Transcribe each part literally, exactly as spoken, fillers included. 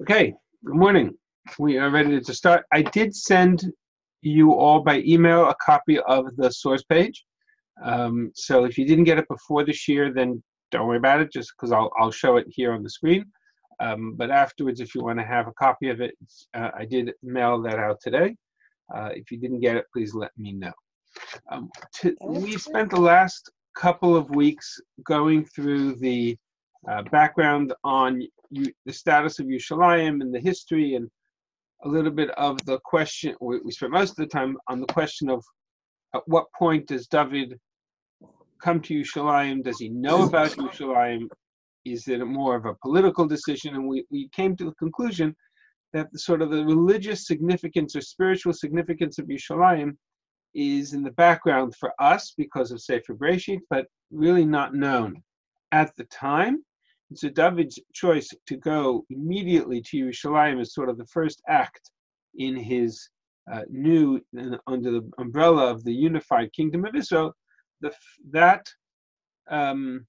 Okay, good morning. We are ready to start. I did send you all by email a copy of the source page. Um, so if you didn't get it before this year, then don't worry about it, just because I'll, I'll show it here on the screen. Um, but afterwards, if you want to have a copy of it, uh, I did mail that out today. Uh, if you didn't get it, please let me know. Um, to, we spent the last couple of weeks going through the uh, background on you, the status of Yerushalayim and the history, and a little bit of the question. We, we spent most of the time on the question of at what point does David come to Yerushalayim? Does he know about Yerushalayim? Is it more of a political decision? And we, we came to the conclusion that the sort of the religious significance or spiritual significance of Yerushalayim is in the background for us because of Sefer Bereshit, but really not known at the time. And so David's choice to go immediately to Yerushalayim is sort of the first act in his uh, new, uh, under the umbrella of the unified kingdom of Israel. The, that um,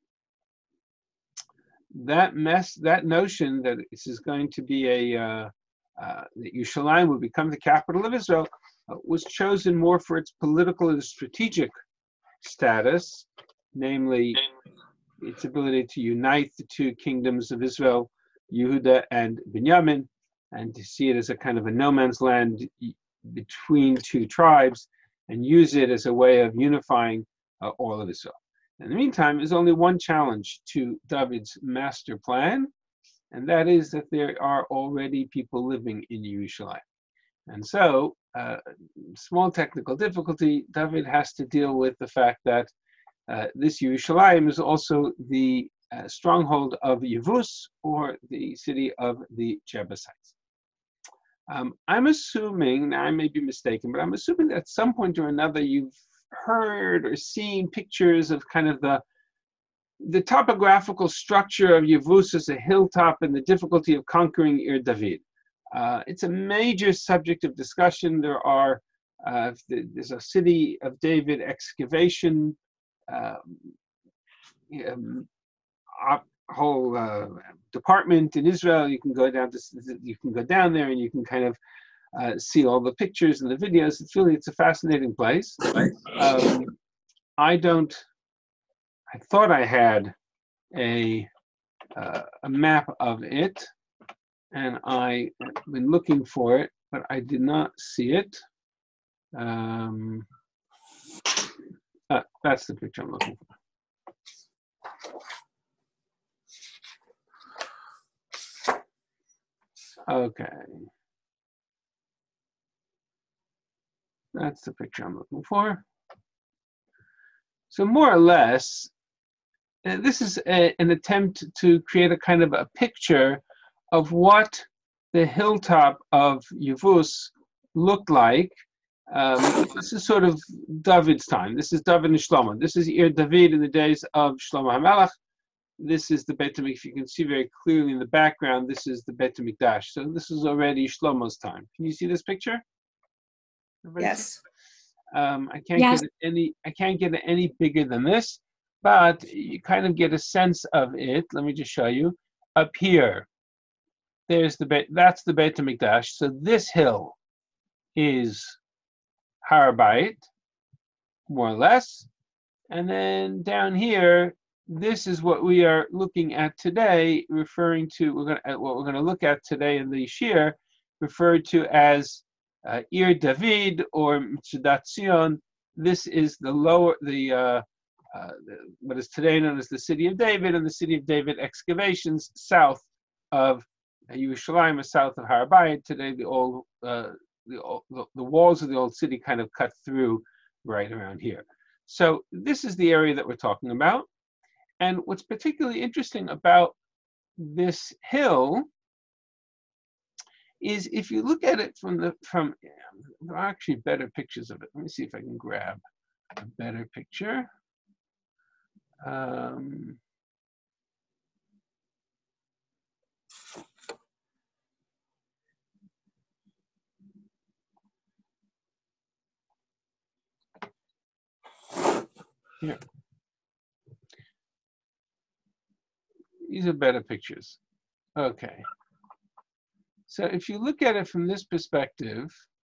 that mess, that notion that this is going to be a uh, uh, that Yerushalayim will become the capital of Israel uh, was chosen more for its political and strategic status, namely its ability to unite the two kingdoms of Israel, Yehuda and Binyamin, and to see it as a kind of a no man's land between two tribes, and use it as a way of unifying uh, all of Israel. In the meantime, there's only one challenge to David's master plan, and that is that there are already people living in Yerushalayim. And so, uh, small technical difficulty, David has to deal with the fact that uh, this Yerushalayim is also the uh, stronghold of Yevus, or the city of the Jebusites. Um, I'm assuming, now I may be mistaken, but I'm assuming that at some point or another you've heard or seen pictures of kind of the the topographical structure of Yevus as a hilltop and the difficulty of conquering Ir David. Uh, it's a major subject of discussion. There are uh, there's a city of David excavation, um, um, whole uh, department in Israel. You can go down to you can go down there and you can kind of uh, see all the pictures and the videos. It's really it's a fascinating place. Um, I don't. I thought I had a uh, a map of it, and I've been looking for it, but I did not see it. Um, uh, that's the picture I'm looking for. Okay. That's the picture I'm looking for. So more or less, uh, this is a, an attempt to create a kind of a picture of what the hilltop of Yevus looked like. Um, this is sort of David's time. This is David and Shlomo. This is Ir David in the days of Shlomo HaMelech. This is the Beit HaMikdash. You can see very clearly in the background, this is the Beit HaMikdash. So this is already Shlomo's time. Can you see this picture? Everybody yes. Um, I can't yes. get it any. I can't get it any bigger than this, but you kind of get a sense of it. Let me just show you. Up here, there's the Beit. That's the Beit HaMikdash. So this hill is Har Bayit, more or less, and then down here, this is what we are looking at today, referring to we're going to, what we're going to look at today in the Shir, referred to as uh, Ir David or Mitzudat Zion. This is the lower, the, uh, uh, the what is today known as the City of David, and the City of David excavations south of uh, Yerushalayim, or south of Har Bayit. Today, the old, uh, the, the the walls of the old city kind of cut through right around here. So this is the area that we're talking about. And what's particularly interesting about this hill is if you look at it from the, from, there are actually better pictures of it. Let me see if I can grab a better picture. Um, here. These are better pictures. Okay. So if you look at it from this perspective,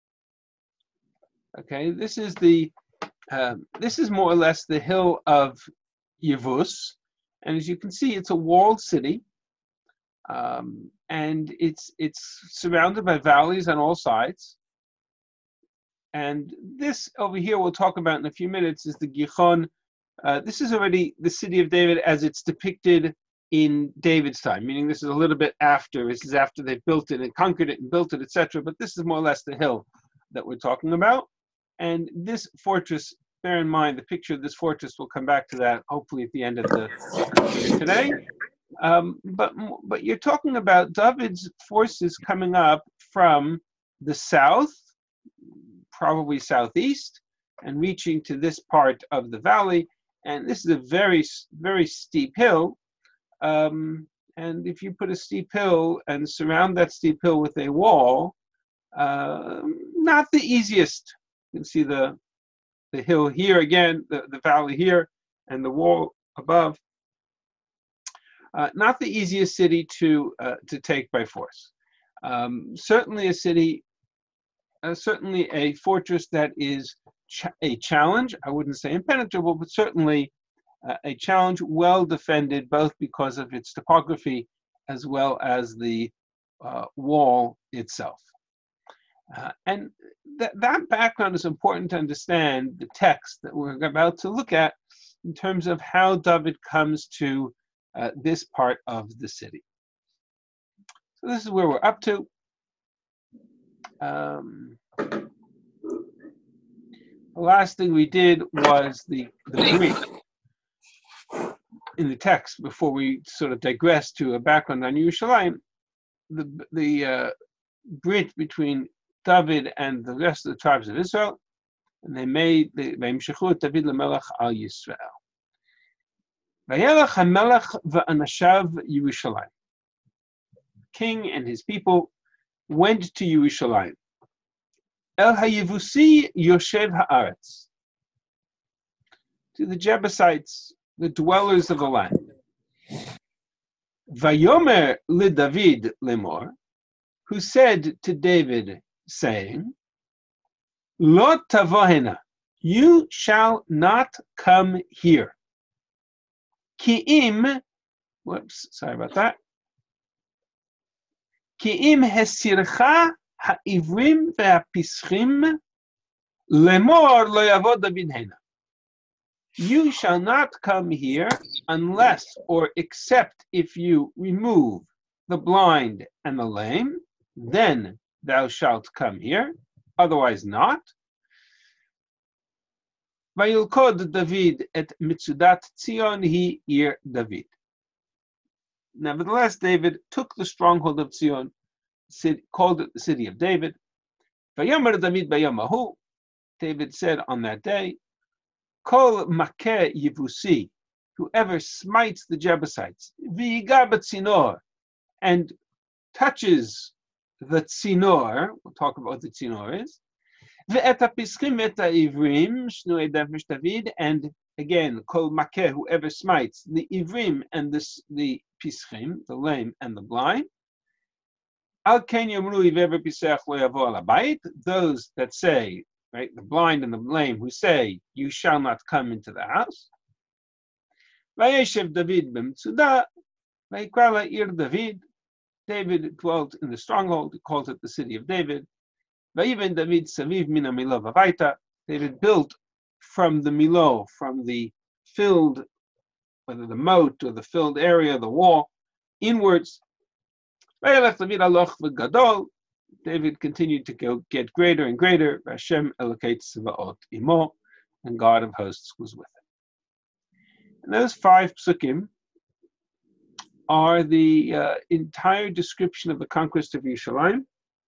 okay, this is the um, this is more or less the hill of Yevus, and as you can see, it's a walled city, um, and it's it's surrounded by valleys on all sides. And this over here, we'll talk about in a few minutes, is the Gichon. Uh, this is already the city of David as it's depicted in David's time, meaning this is a little bit after. This is after they've built it and conquered it and built it, et cetera. But this is more or less the hill that we're talking about. And this fortress, bear in mind, the picture of this fortress, we'll come back to that hopefully at the end of the today. Um, but but you're talking about David's forces coming up from the south, probably southeast, and reaching to this part of the valley. And this is a very, very steep hill. Um, and if you put a steep hill and surround that steep hill with a wall, uh, not the easiest. You can see the, the hill here again, the, the valley here, and the wall above. Uh, not the easiest city to uh, to take by force. Um, certainly a city, uh, certainly a fortress that is ch a challenge. I wouldn't say impenetrable, but certainly uh, a challenge, well defended, both because of its topography as well as the uh, wall itself. Uh, and th that background is important to understand the text that we're about to look at in terms of how David comes to uh, this part of the city. So this is where we're up to. Um, the last thing we did was the, the brief in the text before we sort of digress to a background on Yerushalayim. The, the uh, bridge between David and the rest of the tribes of Israel, and they made the Vayimshechu David lemelech al Yisrael. Vayelech hamelech va'anashav Yerushalayim. King and his people went to Yerushalayim. El hayevusi Yoshev haaretz, to the Jebusites, the dwellers of the land. Vayomer leDavid lemor, who said to David, saying, Lo tavohena, you shall not come here. Ki'im, whoops, sorry about that. Ki'im hesircha ha'ivrim ve'apischim lemor lo yavod David hena. You shall not come here unless or except if you remove the blind and the lame, then thou shalt come here, otherwise not. Vayilkod David et mitzudat Tzion hi ir David. Nevertheless, David took the stronghold of Tzion, called it the city of David. Vayomer David bayamahu, David said on that day, Kol makeh Yevusi, whoever smites the Jebusites, v'yiga b'tzinor, and touches the tzinor, we'll talk about what the tzinor is, ve'et hapischim et ha'ivrim shnuei nefesh David, and again, kol makeh, whoever smites the ivrim and the, the pischim, the lame and the blind, al ken yomru ivever pisech lo yavo al habayit, those that say, right, the blind and the lame who say, you shall not come into the house. Vayeshev David b'mitzudah, vayikra la'ir David, David dwelt in the stronghold, he calls it the city of David. Vayiven David saviv min ha'milo v'avaita, David built from the milo, from the filled, whether the moat or the filled area, the wall, inwards. Vayelech David aloch v'gadol, David continued to go get greater and greater. Hashem Elokei Tzvaot imo, and God of hosts was with him. And those five psukim are the uh, entire description of the conquest of Yerushalayim.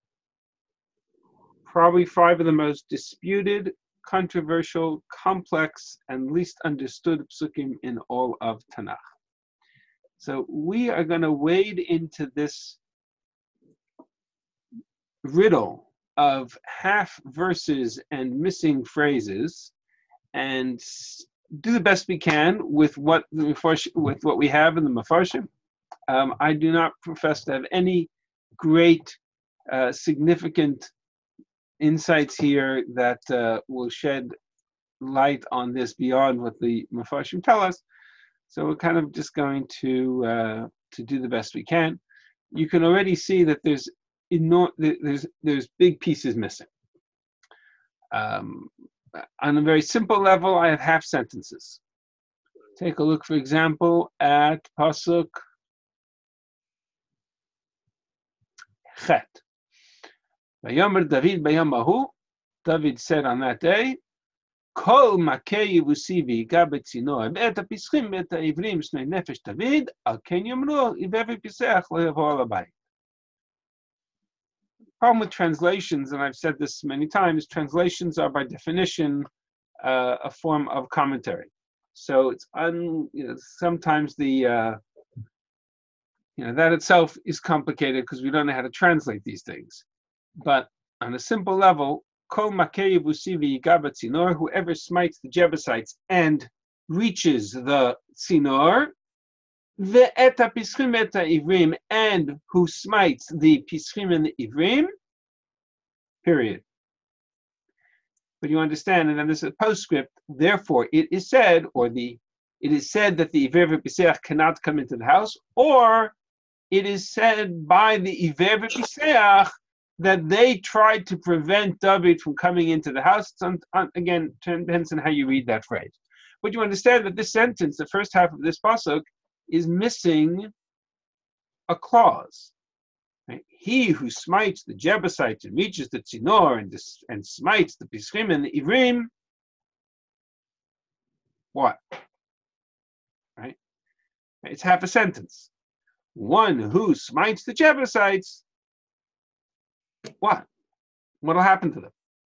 Probably five of the most disputed, controversial, complex, and least understood psukim in all of Tanakh. So we are going to wade into this riddle of half verses and missing phrases, and do the best we can with what with what we have in the Mefarshim. Um, I do not profess to have any great uh, significant insights here that uh, will shed light on this beyond what the Mefarshim tell us. So we're kind of just going to uh, to do the best we can. You can already see that there's enor- there's there's big pieces missing. Um, on a very simple level, I have half sentences. Take a look, for example, at Pasuk Chet. Vayomer David bayom hahu. David said on that day, Kol makei yevusi v'yiga b'tzinor be'et hapischim be'et ha'ivrim shnei nefesh David al ken yomru ivev piseach lo yavo al habayit. Problem with translations, and I've said this many times, translations are by definition uh, a form of commentary. So it's un, you know, sometimes the uh, you know that itself is complicated because we don't know how to translate these things. But on a simple level, Kol makei yevusi v'yiga b'tzinor, whoever smites the Jebusites and reaches the tzinor, ve'et hapischim et ha'ivrim, and who smites the pischim and the ivrim, period. But you understand, and then there's a postscript, therefore it is said, or the it is said that the Iver v'Piseach cannot come into the house, or it is said by the Iver v'Piseach that they tried to prevent David from coming into the house. It's on, on, again, depends on how you read that phrase. But you understand that this sentence, the first half of this pasuk, is missing a clause. Right? He who smites the Jebusites and reaches the Tzinor and, dis, and smites the Pischim and the Ivrim, what? Right? It's half a sentence. One who smites the Jebusites, what? What'll happen to them?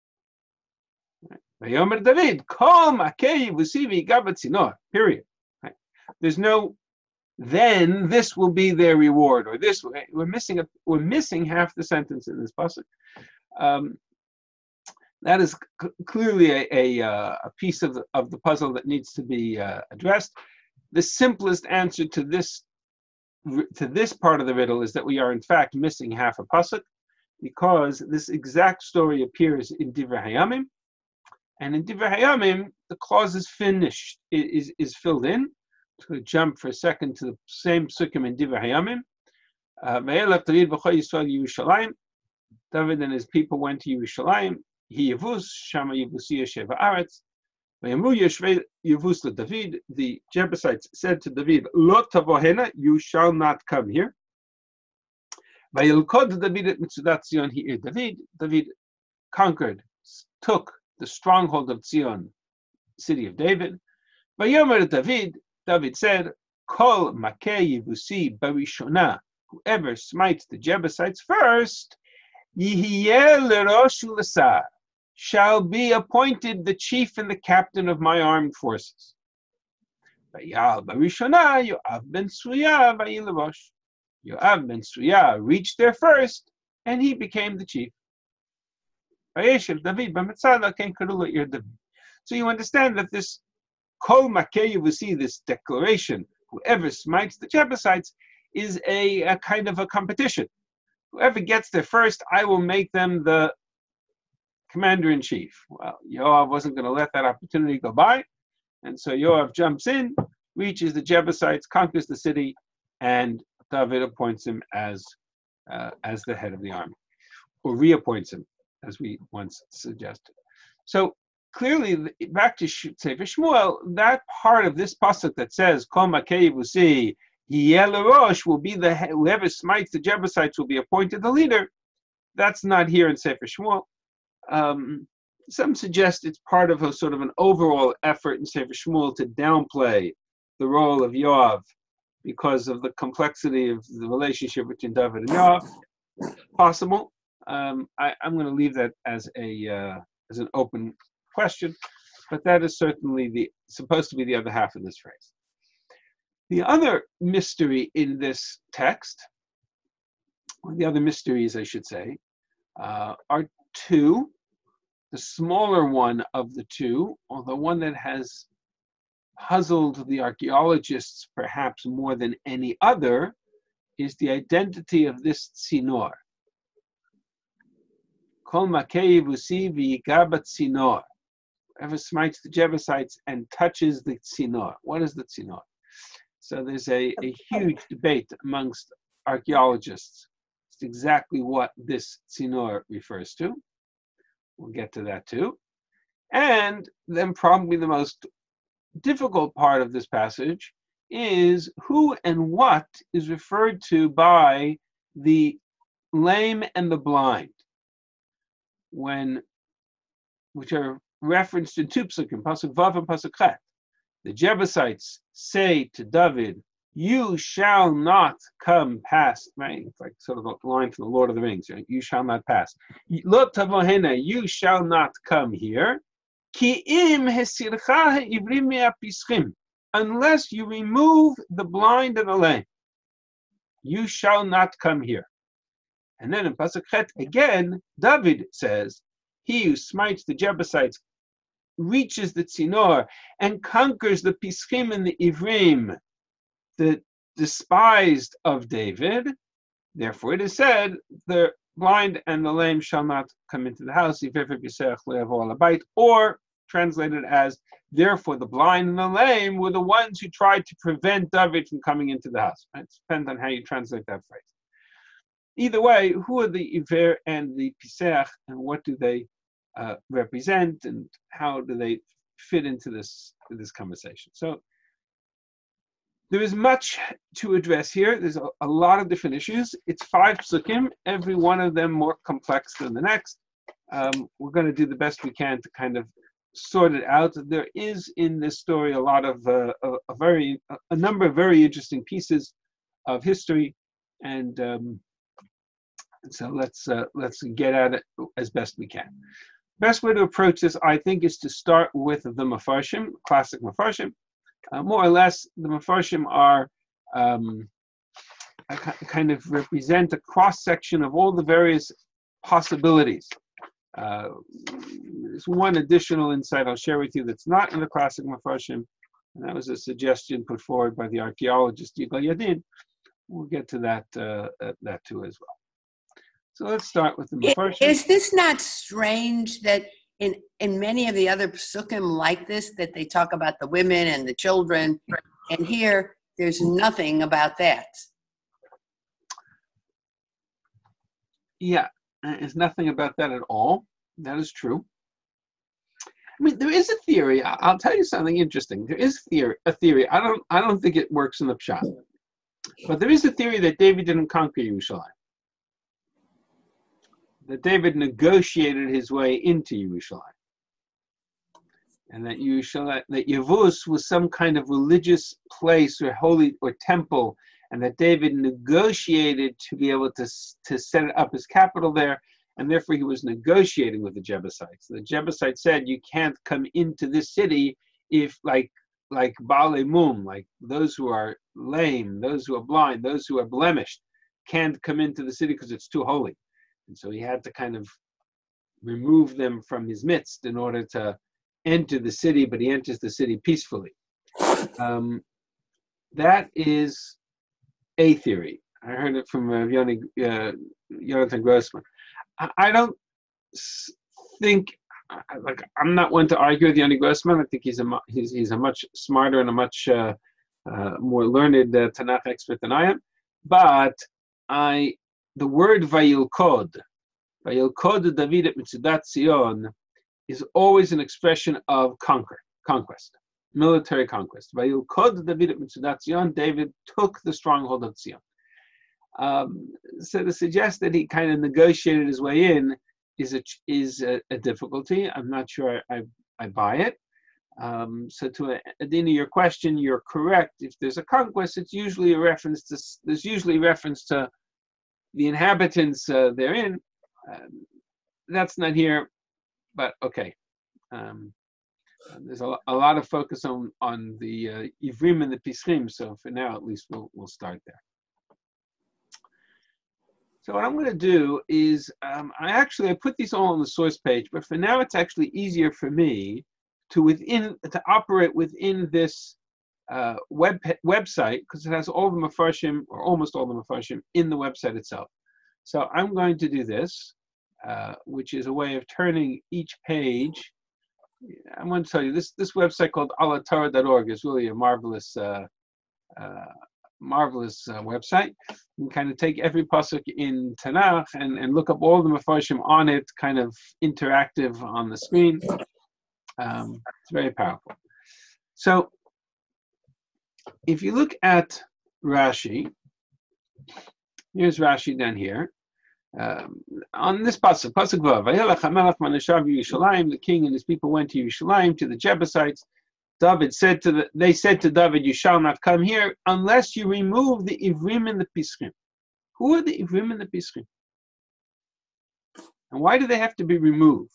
Vayomer David, Kol makei yevusi v'yiga b'tzinor, period. Right? There's no then this will be their reward, or this we're missing a we're missing half the sentence in this pasuk. Um, that is c- clearly a, a a piece of the of the puzzle that needs to be uh, addressed. The simplest answer to this to this part of the riddle is that we are in fact missing half a pasuk, because this exact story appears in Divrei Hayamim, and in Divrei Hayamim the clause is finished, is is filled in. To jump for a second to the same psukim in Divrei Hayamim. Ve'elav David b'chol Yisrael Yerushalayim. David and his people went to Yerushalayim. He Yevus, Shama Yevusi Yeshev Haaretz. Ve'amru Yeshvei Yevus LeDavid. The Jebusites said to David, Lo tavo hena, you shall not come here. Ve'yilkod David et Mitzudat Zion Hi'ir David. David conquered, took the stronghold of Zion, city of David. Ve'yomer David. David said, Kol makei yevusi barishona, whoever smites the Jebusites first, yihiyeh lerosh u'lesar, shall be appointed the chief and the captain of my armed forces. Vayal barishona, Yoav ben Tzuya vayil lerosh. Yoav ben Tzuya reached there first, and he became the chief. Vayeshev David b'metzad ken karu le'ir David. So you understand that this Kol makei yevusi, this declaration, whoever smites the Jebusites, is a, a kind of a competition. Whoever gets there first, I will make them the commander-in-chief. Well, Yoav wasn't going to let that opportunity go by, and so Yoav jumps in, reaches the Jebusites, conquers the city, and David appoints him as uh, as the head of the army, or reappoints him, as we once suggested. So clearly, back to Sefer Shmuel, that part of this pasuk that says Kol makei yevusi yihiyeh lerosh will be the whoever smites the Jebusites will be appointed the leader. That's not here in Sefer Shmuel. Um, some suggest it's part of a sort of an overall effort in Sefer Shmuel to downplay the role of Yoav because of the complexity of the relationship between David and Yoav. Possible. Um, I, I'm going to leave that as a uh, as an open question, but that is certainly the supposed to be the other half of this phrase. The other mystery in this text, or the other mysteries, I should say, uh, are two. The smaller one of the two, or the one that has puzzled the archaeologists perhaps more than any other, is the identity of this tzinor. Kol makei vusi v'yiga b'tzinor. Whoever smites the Jebusites and touches the tzinor. What is the tzinor? So there's a, a huge debate amongst archaeologists. It's exactly what this tzinor refers to. We'll get to that too. And then probably the most difficult part of this passage is who and what is referred to by the lame and the blind, when which are referenced in two psukim, pasuk vav and pasuk chet. The Jebusites say to David, "You shall not come past." Right? It's like sort of a line from the Lord of the Rings. Right? You shall not pass. Lo tavohena, you shall not come here. Ki im hesircha ha'ivrim me'apischim, unless you remove the blind and the lame. You shall not come here. And then in pasuk chet again, David says, "He who smites the Jebusites reaches the tzinor and conquers the pischim and the ivrim, the despised of David. Therefore it is said, the blind and the lame shall not come into the house, or translated as, therefore the blind and the lame were the ones who tried to prevent David from coming into the house." It depends on how you translate that phrase. Either way, who are the Iver and the Pisach, and what do they uh, represent, and how do they fit into this, this conversation? So there is much to address here. There's a, a lot of different issues. It's five psukim, every one of them more complex than the next. Um, we're going to do the best we can to kind of sort it out. There is in this story a lot of uh, a, a very a number of very interesting pieces of history, and um, so let's uh, let's get at it as best we can. Best way to approach this, I think, is to start with the Mefarshim, classic Mefarshim. Uh, more or less, the Mefarshim are um, a, kind of represent a cross section of all the various possibilities. Uh, there's one additional insight I'll share with you that's not in the classic Mefarshim, and that was a suggestion put forward by the archaeologist Yigal Yadin. We'll get to that uh, uh, that too as well. So let's start with the Mefarshim. Is this not strange that in, in many of the other psukim like this, that they talk about the women and the children, and here there's nothing about that? Yeah, there's nothing about that at all. That is true. I mean, there is a theory. I'll tell you something interesting. There is theory, a theory. I don't, I don't think it works in the Pshat, but there is a theory that David didn't conquer Yerushalayim. That David negotiated his way into Yerushalayim, and that Yerushalayim, that Yevus was some kind of religious place or holy or temple, and that David negotiated to be able to to set it up as capital there, and therefore he was negotiating with the Jebusites. The Jebusites said, "You can't come into this city if, like, like Baalei Mum, like those who are lame, those who are blind, those who are blemished, can't come into the city because it's too holy." And so he had to kind of remove them from his midst in order to enter the city, but he enters the city peacefully. Um, that is a theory. I heard it from uh, Yoni, uh, Jonathan Grossman. I, I don't think, like, I'm not one to argue with Yoni Grossman. I think he's a, he's, he's a much smarter and a much uh, uh, more learned uh, Tanakh expert than I am. But I, the word Vayilkod, Vayilkod David et Mitzudat Zion, is always an expression of conquer, conquest, military conquest. Vayilkod David et Mitzudat Zion, David took the stronghold of Zion. Um, so to suggest that he kind of negotiated his way in is a is a, a difficulty. I'm not sure I, I, I buy it. Um, so to Adina, your question, you're correct. If there's a conquest, it's usually a reference to, there's usually reference to the inhabitants uh, therein. Um, that's not here, but okay. Um, there's a, a lot of focus on on the uh, Ivrim and the Pischim, so for now at least we'll we'll start there. So what I'm going to do is um, I actually I put these all on the source page, but for now it's actually easier for me to within to operate within this uh, web website because it has all the Mefarshim or almost all the Mefarshim in the website itself. So I'm going to do this. uh, which is a way of turning each page. I want to tell you, this, this website called alatorah dot org is really a marvelous uh, uh, marvelous uh, website. You can kind of take every pasuk in Tanakh and, and look up all the mafarshim on it, kind of interactive on the screen. Um, it's very powerful. So, if you look at Rashi, here's Rashi down here. Um, on this pasuk, pasuk vav, Vayelech hamelech manashav Yerushalayim, the king and his people went to Yerushalayim, to the Jebusites. David said to the, they said to David, you shall not come here unless you remove the Ivrim and the Pischim. Who are the Ivrim and the Pischim? And why do they have to be removed?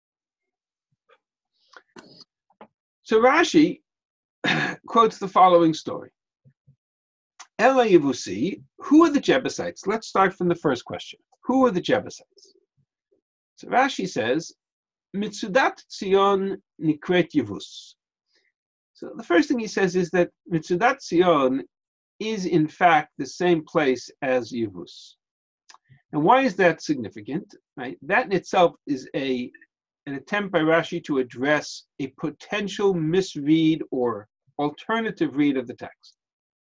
So Rashi quotes the following story. Ela Yevusi, who are the Jebusites? Let's start from the first question. Who are the Jebusites? So Rashi says, Mitzudat Tzion Nikret Yevus. So the first thing he says is that Mitzudat Tzion is in fact the same place as Yevus. And why is that significant? Right? That in itself is a an attempt by Rashi to address a potential misread or alternative read of the text.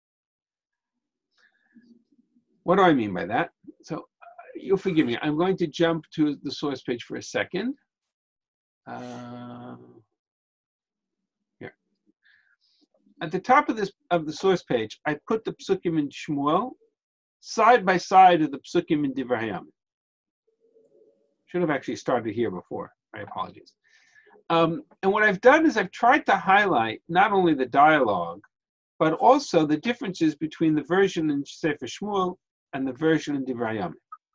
What do I mean by that? So uh, you'll forgive me. I'm going to jump to the source page for a second. Uh, here. At the top of this of the source page, I put the psukim in Shmuel side by side of the psukim in Divrei Hayam. Should have actually started here before. My apologies. Um, and what I've done is I've tried to highlight not only the dialogue, but also the differences between the version in Sefer Shmuel and the version in Divrei Hayam.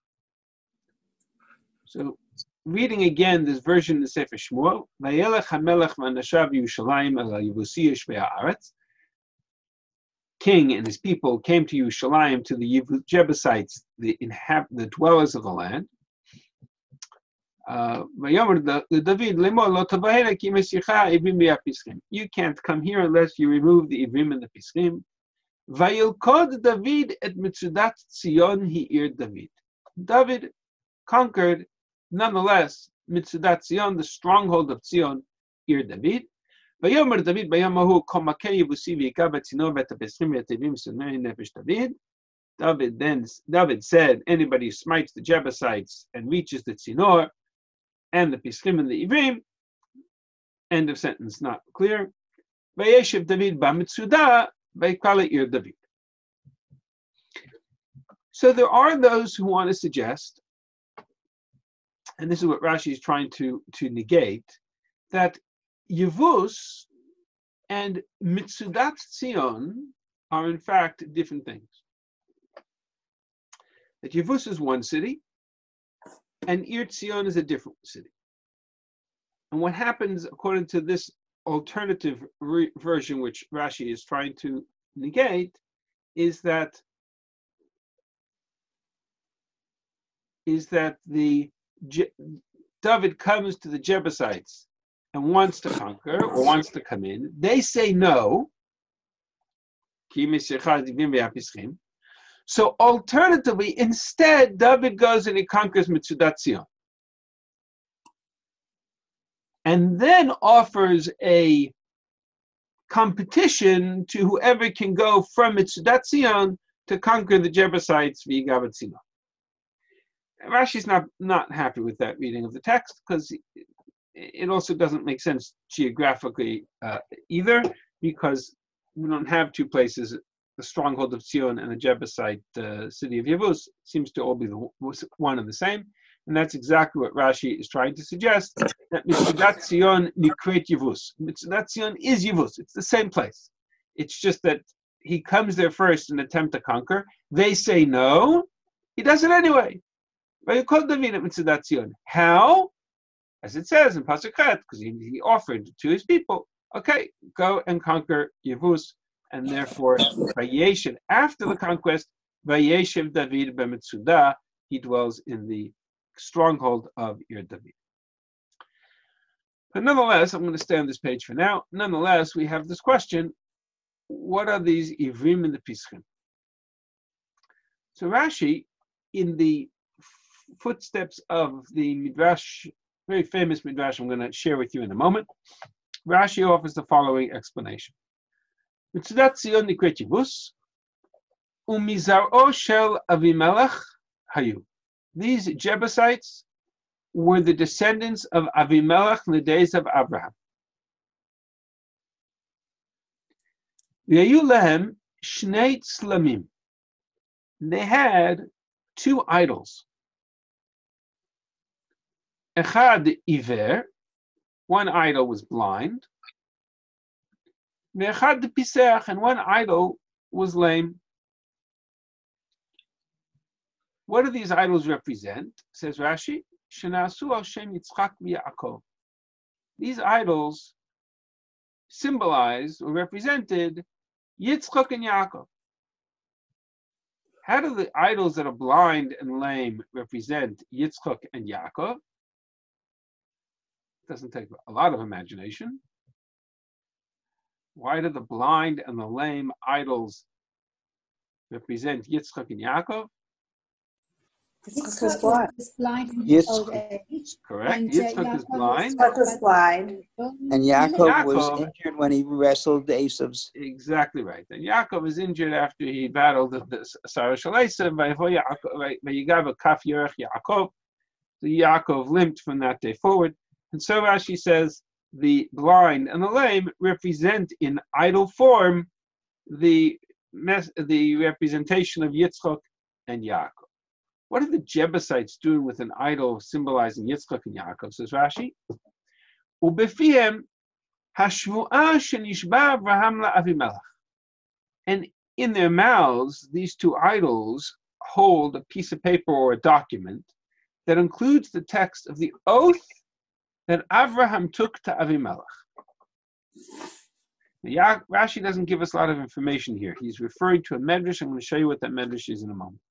So, reading again this version in Sefer Shmuel, Vayelech hamelech v'anashav Yerushalayim el Yevusi yoshvei haaretz. King and his people came to Yerushalayim, to the Jebusites, the inhab- the dwellers of the land. Uh, you can't come here unless you remove the Ivrim and the Pischim. Vayilkod David et Mitzudat Tzion hi'ir David. David conquered, nonetheless, Mitzudat Tzion, the stronghold of Tzion, Ir David. Vayomer David bayamahu kol makeh Yevusi v'yikav b'tzino v'et ha'pischim v'et Ivrim sunei nefesh David. David then David said, anybody who smites the Jebusites and reaches the Tzinor and the Pischim and the Ivrim, end of sentence, not clear. Vayeshev David b'mitzudah v'yikala ir David. So there are those who want to suggest, and this is what Rashi is trying to, to negate, that Yevus and Mitzudat Tzion are in fact different things. That Yevus is one city, and Ir Tzion is a different city. And what happens, according to this alternative re- version, which Rashi is trying to negate, is that is that the Je- David comes to the Jebusites and wants to conquer or wants to come in. They say no. So alternatively, instead, David goes and he conquers Mitzudat Tzion. And then offers a competition to whoever can go from Mitzudat Tzion to conquer the Jebusites via Gavat Sinai. Rashi's not, not happy with that reading of the text because it also doesn't make sense geographically uh, either, because we don't have two places. The stronghold of Tzion and the Jebusite uh, city of Yevus seems to all be the, one and the same. And that's exactly what Rashi is trying to suggest, that Mitzudat Tzion nikret Yevus. Mitzudat Tzion is Yevus. It's the same place. It's just that he comes there first in an attempt to conquer. They say no. He does it anyway. How? As it says in Pasuk Chet, because he, he offered to his people, okay, go and conquer Yevus. And therefore, Vayeshev, after the conquest, Vayeshev David b'Mitzudah, he dwells in the stronghold of Ir David. But nonetheless, I'm going to stay on this page for now. Nonetheless, we have this question: what are these Ivrim and the Pischim? So Rashi, in the footsteps of the Midrash, very famous Midrash I'm going to share with you in a moment, Rashi offers the following explanation. Mitzudat Zion nikret Yebus, umizar'o shel Avimelech hayu. These Jebusites were the descendants of Avimelech in the days of Abraham. V'hayu lehem shnei tzlamim. They had two idols. Echad iver, one idol was blind. Ve'echad pisech, and one idol was lame. What do these idols represent? Says Rashi, Shenasu al Shem Yitzchak v'Yaakov. These idols symbolized or represented Yitzchak and Yaakov. How do the idols that are blind and lame represent Yitzchak and Yaakov? It doesn't take a lot of imagination. Why do the blind and the lame idols represent Yitzchak and Yaakov? Yitzchak was, was blind in Yitzchak. old age. Correct. And, uh, Yitzchak is Yaakov blind. Yitzchak was blind. And Yaakov was Yaakov- injured when he wrestled Esav's. Exactly right. And Yaakov was injured after he battled the, the Sarah Shalesa. Vayigav kaf yerech Yaakov. So Yaakov limped from that day forward. And so Rashi says the blind and the lame represent in idol form the mes- the representation of Yitzchak and Yaakov. What are the Jebusites doing with an idol symbolizing Yitzchak and Yaakov? Says Rashi. Ubefihem hashvuah shenishba Avraham la'Avimelech. And in their mouths, these two idols hold a piece of paper or a document that includes the text of the oath that Avraham took to Avimelech. Now, Rashi doesn't give us a lot of information here. He's referring to a medrash. I'm going to show you what that medrash is in a moment.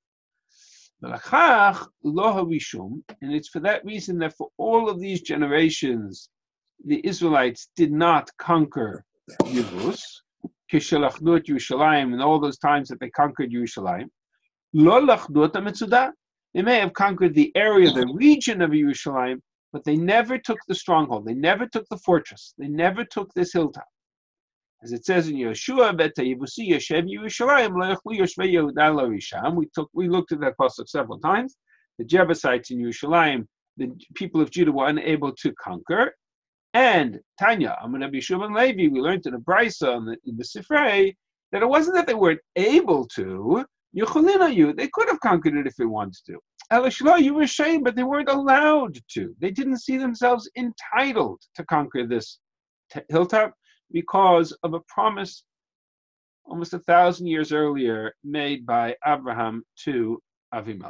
And it's for that reason that for all of these generations, the Israelites did not conquer Yevus, Kishalachdut Yerushalayim, and all those times that they conquered Yerushalayim. Lo lachdut ha-metzudah. They may have conquered the area, the region of Yerushalayim, but they never took the stronghold. They never took the fortress. They never took this hilltop. As it says in Yeshua, Bet Yevusi Yeshev Yerushalayim Lo Yachlu Yoshvei Yehuda Lo Risham. We took, we looked at that pasuk several times. The Jebusites in Yerushalayim, the people of Judah were unable to conquer. And Tanya, Amar Rabbi Shimon Levi, we learned in the Brisa in the, in the Sifrei that it wasn't that they weren't able to. Yecholina you, they could have conquered it if they wanted to. Elishlo, you were ashamed, but they weren't allowed to. They didn't see themselves entitled to conquer this t- hilltop because of a promise almost a thousand years earlier made by Abraham to Avimelech.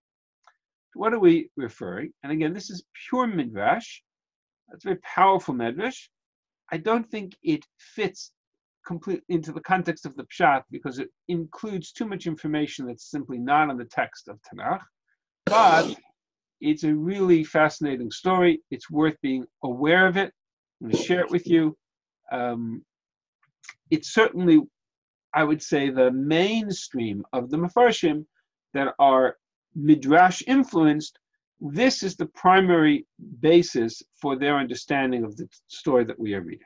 What are we referring? And again, this is pure midrash. It's a very powerful medrash. I don't think it fits completely into the context of the Pshat because it includes too much information that's simply not in the text of Tanakh. But it's a really fascinating story. It's worth being aware of it. I'm going to share it with you. Um, it's certainly, I would say, the mainstream of the Mefarshim that are midrash influenced. This is the primary basis for their understanding of the story that we are reading.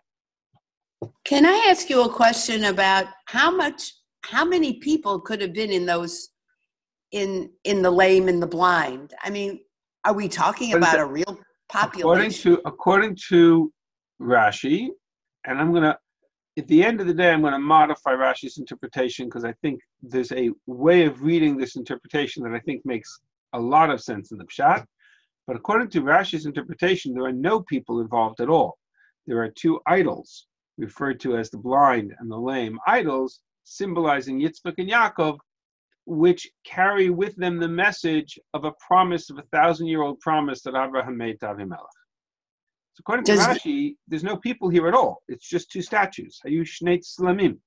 Can I ask you a question about how much, how many people could have been in those, in in the lame and the blind? I mean, are we talking What is about that? a real According population? to according to Rashi, and I'm gonna at the end of the day, I'm going to modify Rashi's interpretation because I think there's a way of reading this interpretation that I think makes a lot of sense in the Pshat. But according to Rashi's interpretation, there are no people involved at all. There are two idols, referred to as the blind and the lame idols, symbolizing Yitzchak and Yaakov, which carry with them the message of a promise, of a thousand-year-old promise that Abraham made to Avimelech. So according to Does- Rashi, there's no people here at all. It's just two statues. Hayu shnei tzlamim.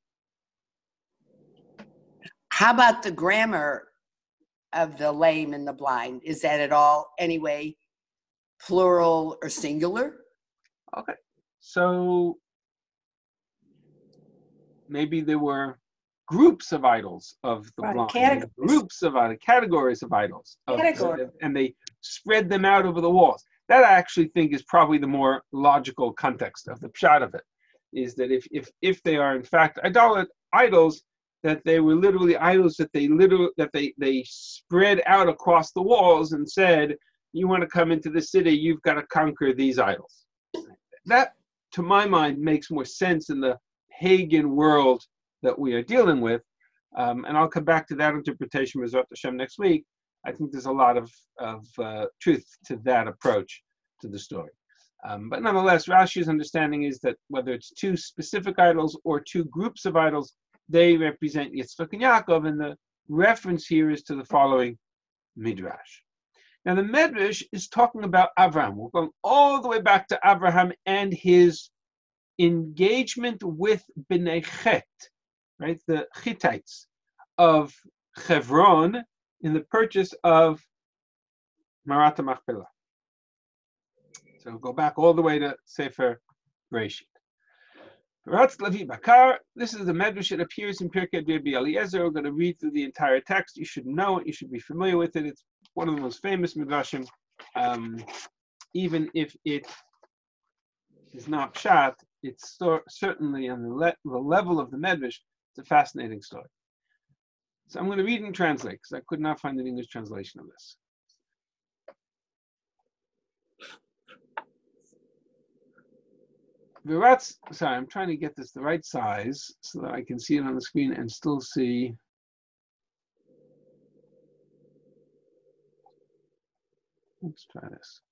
How about the grammar of the lame and the blind? Is that at all anyway plural or singular? Okay, so maybe they were groups of idols of the Right, blind, categories. groups of idols, categories of idols, of, Category. and they spread them out over the walls. That I actually think is probably the more logical context of the pshat of it, is that if if if they are in fact idol idols, that they were literally idols that they literally that they they spread out across the walls and said, you want to come into the city, you've got to conquer these idols. That, to my mind, makes more sense in the pagan world that we are dealing with. Um, and I'll come back to that interpretation with Zot Hashem next week. I think there's a lot of, of uh, truth to that approach to the story. Um, but nonetheless, Rashi's understanding is that whether it's two specific idols or two groups of idols, they represent Yitzchak and Yaakov, and the reference here is to the following Midrash. Now, the Medrash is talking about Avraham. We're going all the way back to Avraham and his engagement with Bnei Chet, right, the Hittites of Hebron in the purchase of Marat HaMachpelah. So we'll go back all the way to Sefer Bereshit. Ratz Levi Bakar, this is the Medrash. It appears in Pirkei Rabbi Eliezer. We're going to read through the entire text. You should know it. You should be familiar with it. It's one of the most famous Midrashim. Um, even if it is not pshat, it's so, certainly on the, le the level of the Medrash, it's a fascinating story. So I'm going to read and translate because I could not find an English translation of this. Viratz, sorry, I'm trying to get this the right size so that I can see it on the screen and still see. Let's try this.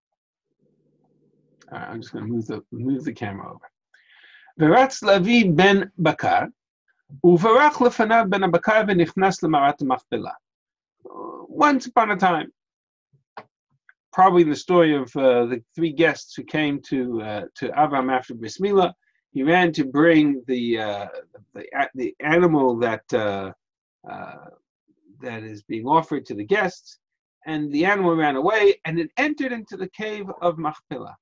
All right, I'm just going to move the move the camera over. Viratz Levi ben Bakar, uvarach lefanav ben Bakar v'nichnas lemarat HaMachpelah. Once upon a time, probably the story of uh, the three guests who came to uh, to Avram after Bris Milah. He ran to bring the uh, the, the animal that uh, uh, that is being offered to the guests, and the animal ran away, and it entered into the cave of Machpelah.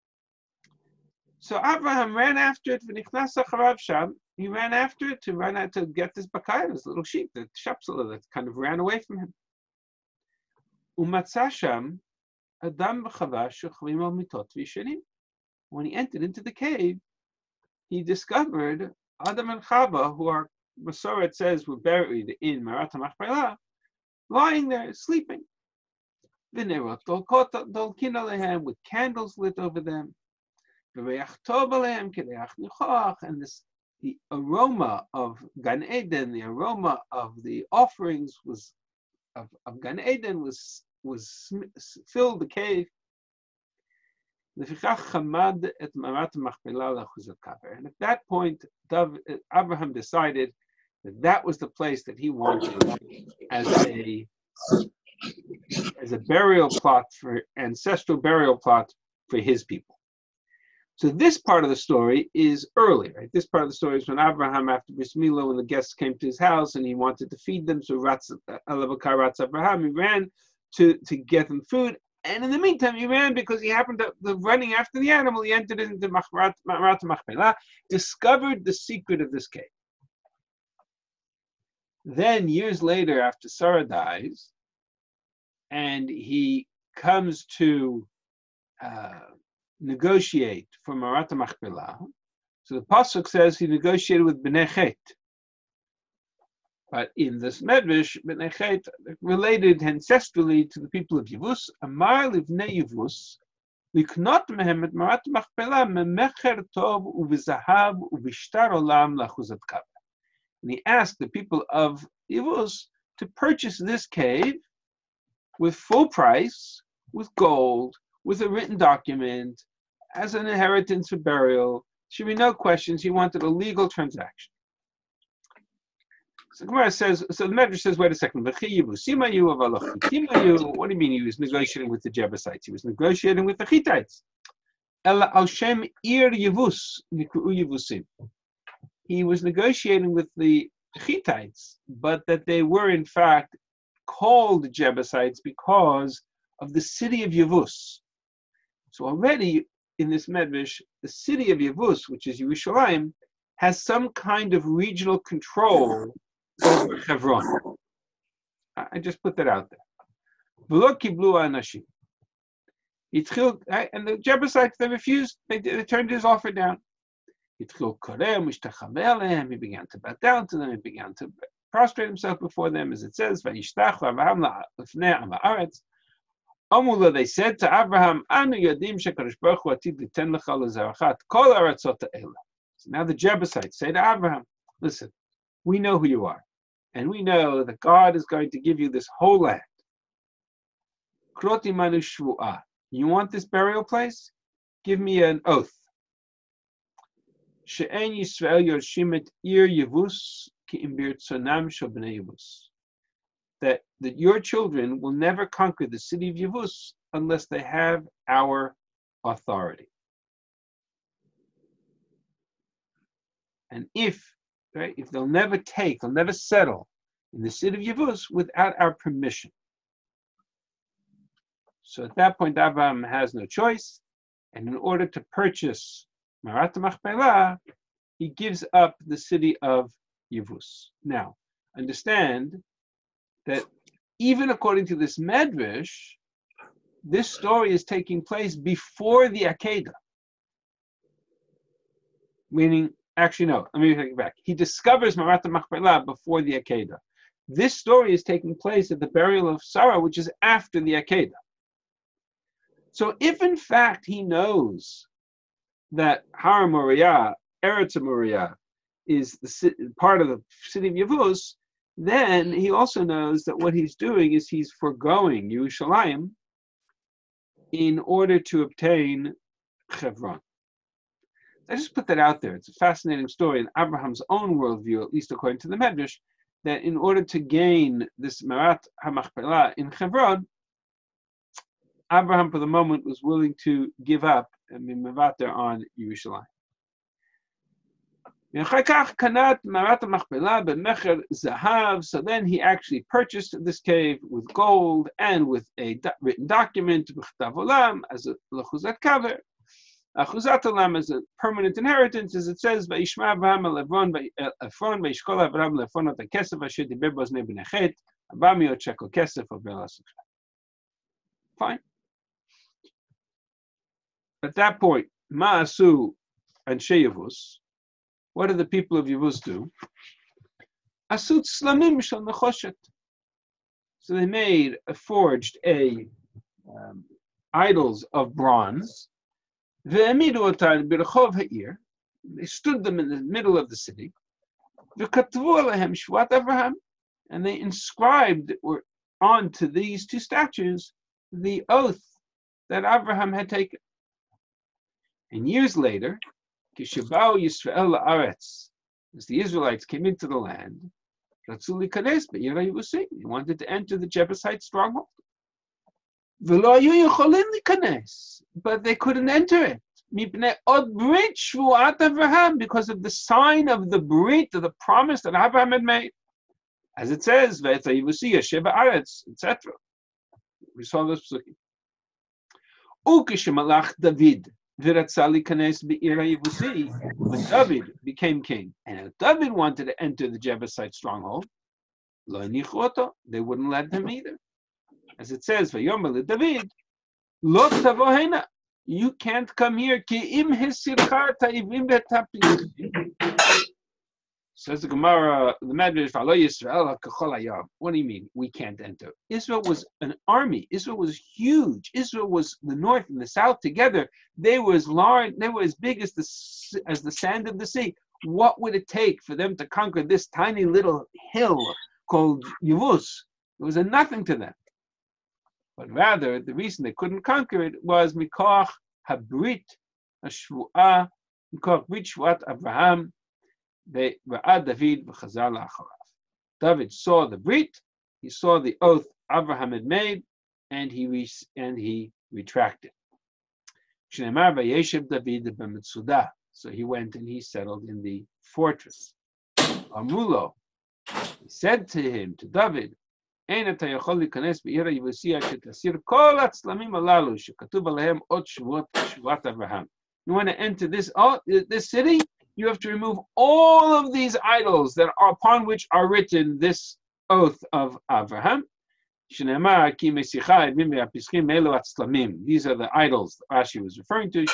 So Abraham ran after it. He ran after it to run out to get this bakar, this little sheep, the shapsala that kind of ran away from him. Umatzasham. Adam When he entered into the cave, he discovered Adam and Chava, who our Masoret says were buried in Marat HaMachpelah, lying there sleeping. With candles lit over them, and this the aroma of Gan Eden, the aroma of the offerings was of, of Gan Eden was was filled the cave. And at that point, Abraham decided that that was the place that he wanted as a as a burial plot for ancestral burial plot for his people. So this part of the story is early, right? This part of the story is when Abraham, after Bris Milah, when the guests came to his house and he wanted to feed them, so Ratz Abraham, he ran to, to get them food. And in the meantime, he ran because he happened to, the running after the animal, he entered into Marat HaMachpelah, discovered the secret of this cave. Then, years later, after Sarah dies, and he comes to uh, negotiate for Marat HaMachpelah. So the pasuk says he negotiated with Bnei Chet. But in this Medrash, Bnei Chet related ancestrally to the people of Yevus. Amar livnei Yevus, liknot mehem et Marat HaMachpelah memecher tov uvizahav uvishtar olam lachuzat kaver. And he asked the people of Yevus to purchase this cave with full price, with gold, with a written document, as an inheritance for burial. Should be no questions. He wanted a legal transaction. So Gemara says, so the Medrash says, wait a second. What do you mean he was negotiating with the Jebusites? He was negotiating with the Hittites. He was negotiating with the Hittites, but that they were in fact called Jebusites because of the city of Yevus. So already in this Medrash, the city of Yevus, which is Yerushalayim, has some kind of regional control over Hebron. I I just put that out there. V'lo kiblu anashim. Yitchil, and the Jebusites, they refused. They, they turned his offer down. Yitchil koreh mishtachaveh alehem. He began to bow down to them. He began to prostrate himself before them, as it says, Vayishtachu Avraham lefnei am haaretz. Amula, they said to Abraham, Anu yadim shekadosh baruch hu atid liten lecha lezarecha kol haaretzot ha'ela. So now the Jebusites say to Abraham, listen, we know who you are, and we know that God is going to give you this whole land. Kroti manu shvu'ah. You want this burial place? Give me an oath. She'en Yisrael yorshim et ir yevus ki im birtzonam shel bnei yevus. That, that your children will never conquer the city of Yevus unless they have our authority. And if, right, if they'll never take, they'll never settle in the city of Yevus without our permission. So at that point, Abraham has no choice, and in order to purchase Marat Machpelah, he gives up the city of Yevus. Now, understand that even according to this Medrash, this story is taking place before the Akedah. Meaning, actually no, let me take it back. He discovers Marat Machpelah before the Akedah. This story is taking place at the burial of Sarah, which is after the Akedah. So if in fact he knows that Har Moriah, Eretz Moriah, is the part of the city of Yevus, then he also knows that what he's doing is he's foregoing Yerushalayim in order to obtain Hebron. I just put that out there. It's a fascinating story in Abraham's own worldview, at least according to the Medrash, that in order to gain this Marat HaMachpelah in Hebron, Abraham for the moment was willing to give up and be mevater on Yerushalayim. So then he actually purchased this cave with gold and with a do- written document, as a lechuzat kaver, achuzat olam as a permanent inheritance, as it says, "Vayishma Abraham levron Ephron vayishkol Abraham lefron ot hakesef asher diber bo znei bnei chet arba miot shekel kesef over l'asukha." Fine. At that point, Ma'asu and Yevus, what do the people of Yevus do? Asut slamim shel nechoshet. So they made, a forged a um, idols of bronze. Ve'emidu otan b'rechov ha'ir. They stood them in the middle of the city. Ve'katvu alehem shvat Avraham, and they inscribed or onto these two statues the oath that Abraham had taken. And years later, Kishabau Yisrael La'aretz, as the Israelites came into the land, Ratzuli Kanes Be'ira Yevusi, they wanted to enter the Jebusite stronghold. V'lo hayu yocholim likanes, but they couldn't enter it. Mipnei od brit shvuat Avraham, because of the sign of the brit, of the promise that Abraham had made. As it says, Ve'etza Yevusi Yashem Ba'aretz, et cetera. We saw this psukim. Ukishemalach David. When David became king, and if David wanted to enter the Jebusite stronghold, they wouldn't let him either. As it says, David, you can't come here. Says the Gemara, the Medrash, what do you mean, we can't enter? Israel was an army. Israel was huge. Israel was the north and the south together. They were as large, they were as big as the, as the sand of the sea. What would it take for them to conquer this tiny little hill called Yevus? It was a nothing to them. But rather, the reason they couldn't conquer it was Mikoch Habrit Hashvu'ah, Mikoch Brit Shvuat Avraham, David David saw the brit, he saw the oath Abraham had made, and he re- and he retracted. So he went and he settled in the fortress. Amulo, he said to him, to David, you want to enter this, oh, this city? you have to remove all of these idols that are upon which are written this oath of Abraham. These are the idols that Rashi was referring to.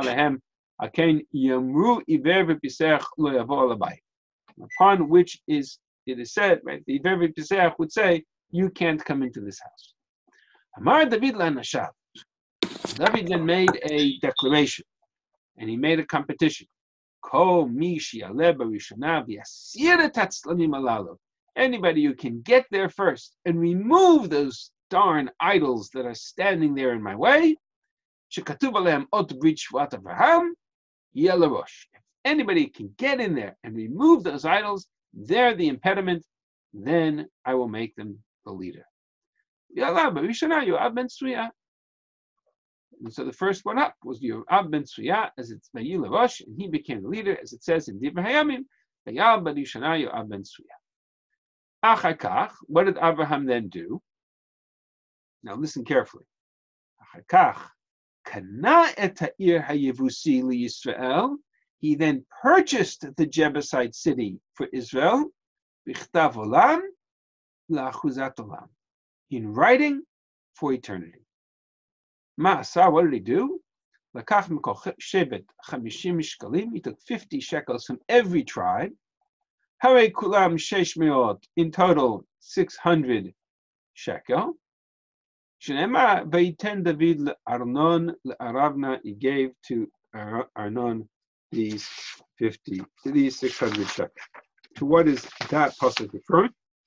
Upon which is it is said, right? The Iver V'Pisach would say, you can't come into this house. Amar David la'anashav. David then made a declaration, and he made a competition. Ko mi she'aleh b'rishona v'yasir et hatzlamim halalu. Anybody who can get there first and remove those darn idols that are standing there in my way, shekatuv alehem ot brit shvuat Avraham, yeh l'rosh. If anybody can get in there and remove those idols, they're the impediment, then I will make them the leader. Yoav ben Tzruya. And so the first one up was Yoav ben Tzruya, as it's Vayil Rosh, and he became the leader, as it says in Divrei Hayamim, Yoav ben Yoav ben Tzruya. Achar kach, what did Abraham then do? Now listen carefully. Achar kach, kana et ha'ir hayevusi liYisrael. He then purchased the Jebusite city for Israel, b'chtav olam la'achuzat olam, in writing for eternity. Ma'asa, what did he do? Lakach mikol shevet chamishim shekalim. He took fifty shekels from every tribe. Hare kulam shesh meot, in total six hundred shekel. Shenema vayiten David le'Arnon le'Aravna. He gave to Arnon these fifty, these six hundred shekels. To what is that pasuk referring?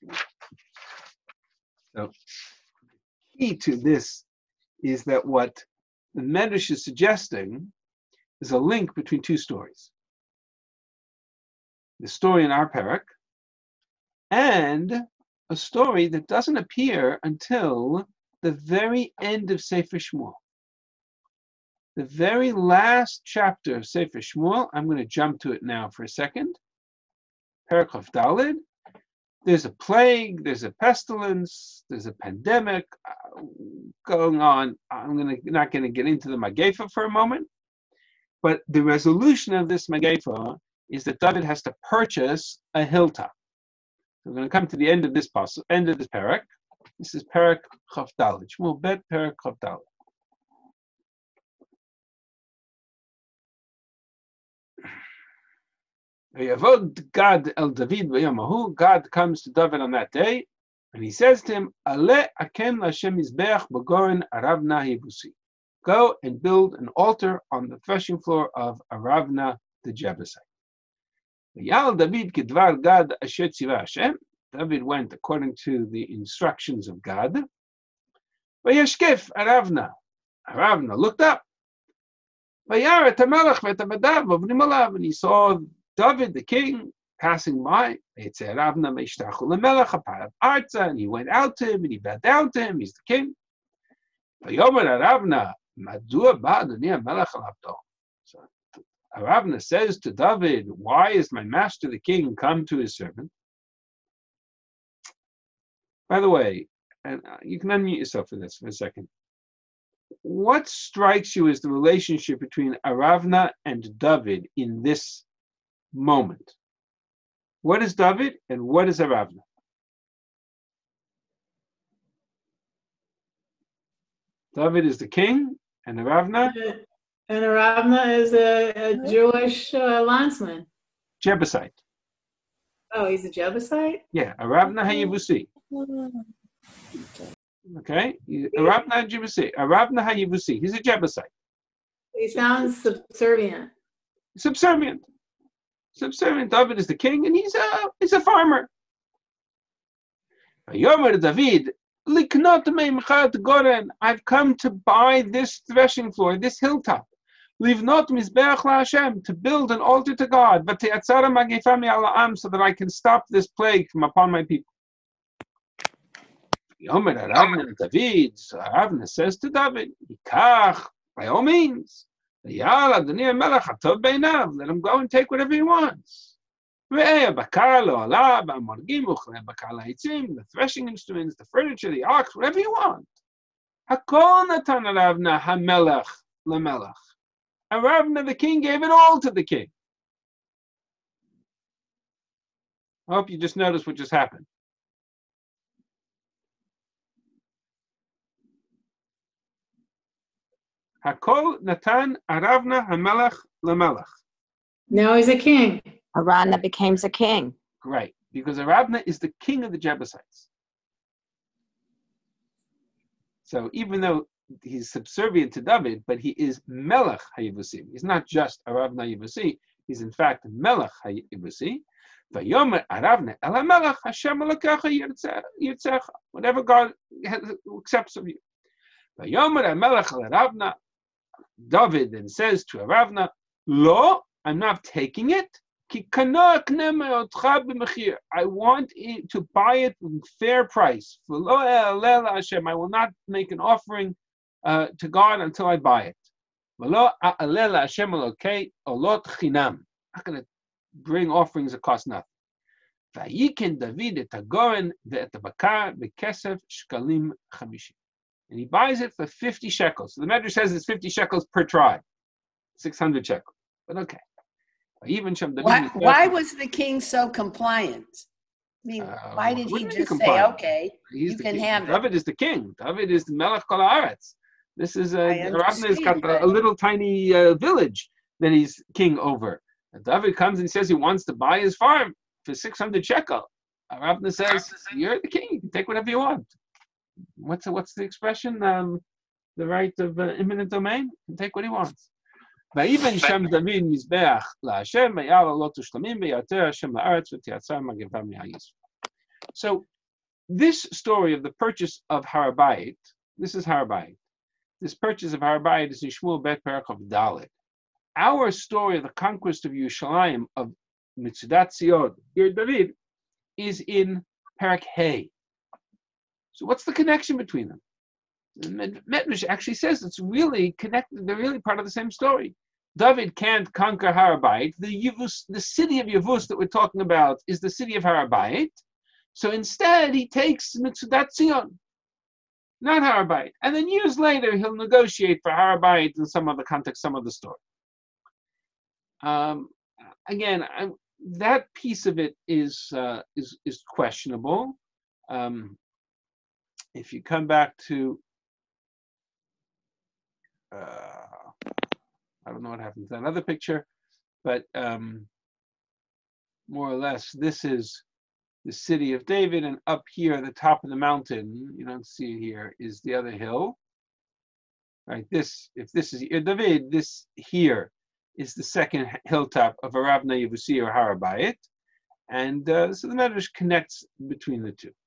So, the key to this is that what the Medrash is suggesting is a link between two stories. The story in our parak and a story that doesn't appear until the very end of Sefer Shmuel. The very last chapter of Sefer Shmuel, I'm going to jump to it now for a second. Parak Chaf Daled. There's a plague, there's a pestilence, there's a pandemic uh, going on. I'm gonna, not going to get into the Magefa for a moment, but the resolution of this Magefa is that David has to purchase a hilltop. So we're going to come to the end of this passage, end of this parak. This is Parak Chaf Daled. Shmuel Bet Parak Chaf Daled. God el David v'yamahu. God comes to David on that day, and he says to him, "Ale akem l'Hashem mizbeach b'goren Aravna Yebusi." Go and build an altar on the threshing floor of Aravna the Jebusite. V'yal David kedvar Gad asher tzivah Hashem. David went according to the instructions of God. V'yashkef Aravna. Aravna looked up. V'yar et hamelech v'et hamadav v'ovnim alav, and he saw David, the king, passing by. And he went out to him and he bowed down to him. He's the king. So Aravna says to David, why is my master the king come to his servant? By the way, and you can unmute yourself for this for a second. What strikes you as the relationship between Aravna and David in this moment? What is David and what is Aravna? David is the king, and Aravna? And Aravna is a, a Jewish uh, landsman. Jebusite. Oh, he's a Jebusite? Yeah, Aravna HaYevusi. Okay, Aravna HaYevusi. Aravna HaYevusi. He's a Jebusite. He sounds subservient. Subservient. Subservient. David is the king, and he's a he's a farmer. Yomer David, liknot meimchat goren. I've come to buy this threshing floor, this hilltop. Livnot mizbeach laHashem, to build an altar to God. But te'atzara magefa mi'al, so that I can stop this plague from upon my people. Yomer Aravna David. So Aravna says to David, Ikach, by all means. Let him go and take whatever he wants. The threshing instruments, the furniture, the ox, whatever you want. Aravna the king gave it all to the king. I hope you just noticed what just happened. Hakol Natan Aravna Hamelech Lamelech. Now he's a king. Aravna becomes a king. Right, because Aravna is the king of the Jebusites. So even though he's subservient to David, but he is Melech HaYevusi. He's not just Aravna Yevusi. He's in fact Melech HaYevusi. Vayomer Aravna Ela Melech Hashem Elokecha Yirtzecha. Whatever God accepts of you. Vayomer Melech Aravna. David then says to Aravna, Lo, I'm not taking it. I want it to buy it with fair price. I will not make an offering uh, to God until I buy it. I'm not going to bring offerings that cost nothing. And he buys it for fifty shekels. So the Medrash says it's fifty shekels per tribe, six hundred shekels. But okay. Even why, why was the king so compliant? I mean, uh, why did he just say, compliant? okay, He's you the can king. have it? David is the king. David is the Melech Kol Haaretz. This is a Aravna has got but... a, a little tiny uh, village that he's king over. And David comes and says he wants to buy his farm for six hundred shekel. Aravna says, "You're the king. You can take whatever you want." What's the, what's the expression? Um, the right of uh, imminent domain. You can take what he wants. Vayiven Shem David Mizbeach LaHashem Vayal Lo Tushlamim Vayater Hashem LaAretz V'Tiyatzar Magevam Yayis. So, this story of the purchase of Har Bayit, this is Har Bayit. This purchase of Har Bayit is in Shmuel Bet Perach of Dalet. Our story of the conquest of Yerushalayim of Mitzudat Zion, Ir David, is in Perach Hey. So, what's the connection between them? Medrash actually says it's really connected. They're really part of the same story. David can't conquer Har Bayit. The Yevus, the city of Yevus that we're talking about is the city of Har Bayit. So instead, he takes Mitzudat Zion, not Har Bayit. And then years later, he'll negotiate for Har Bayit in some other context, some other story. Um, again, I, that piece of it is uh, is is questionable. Um, if you come back to Uh, I don't know what happened to that other picture, but um, more or less, this is the city of David, and up here at the top of the mountain, you don't see it here, is the other hill. Right? This, if this is David, this here is the second hilltop of Aravna Yevusi or Har Bayit, and uh, so the Medrash connects between the two.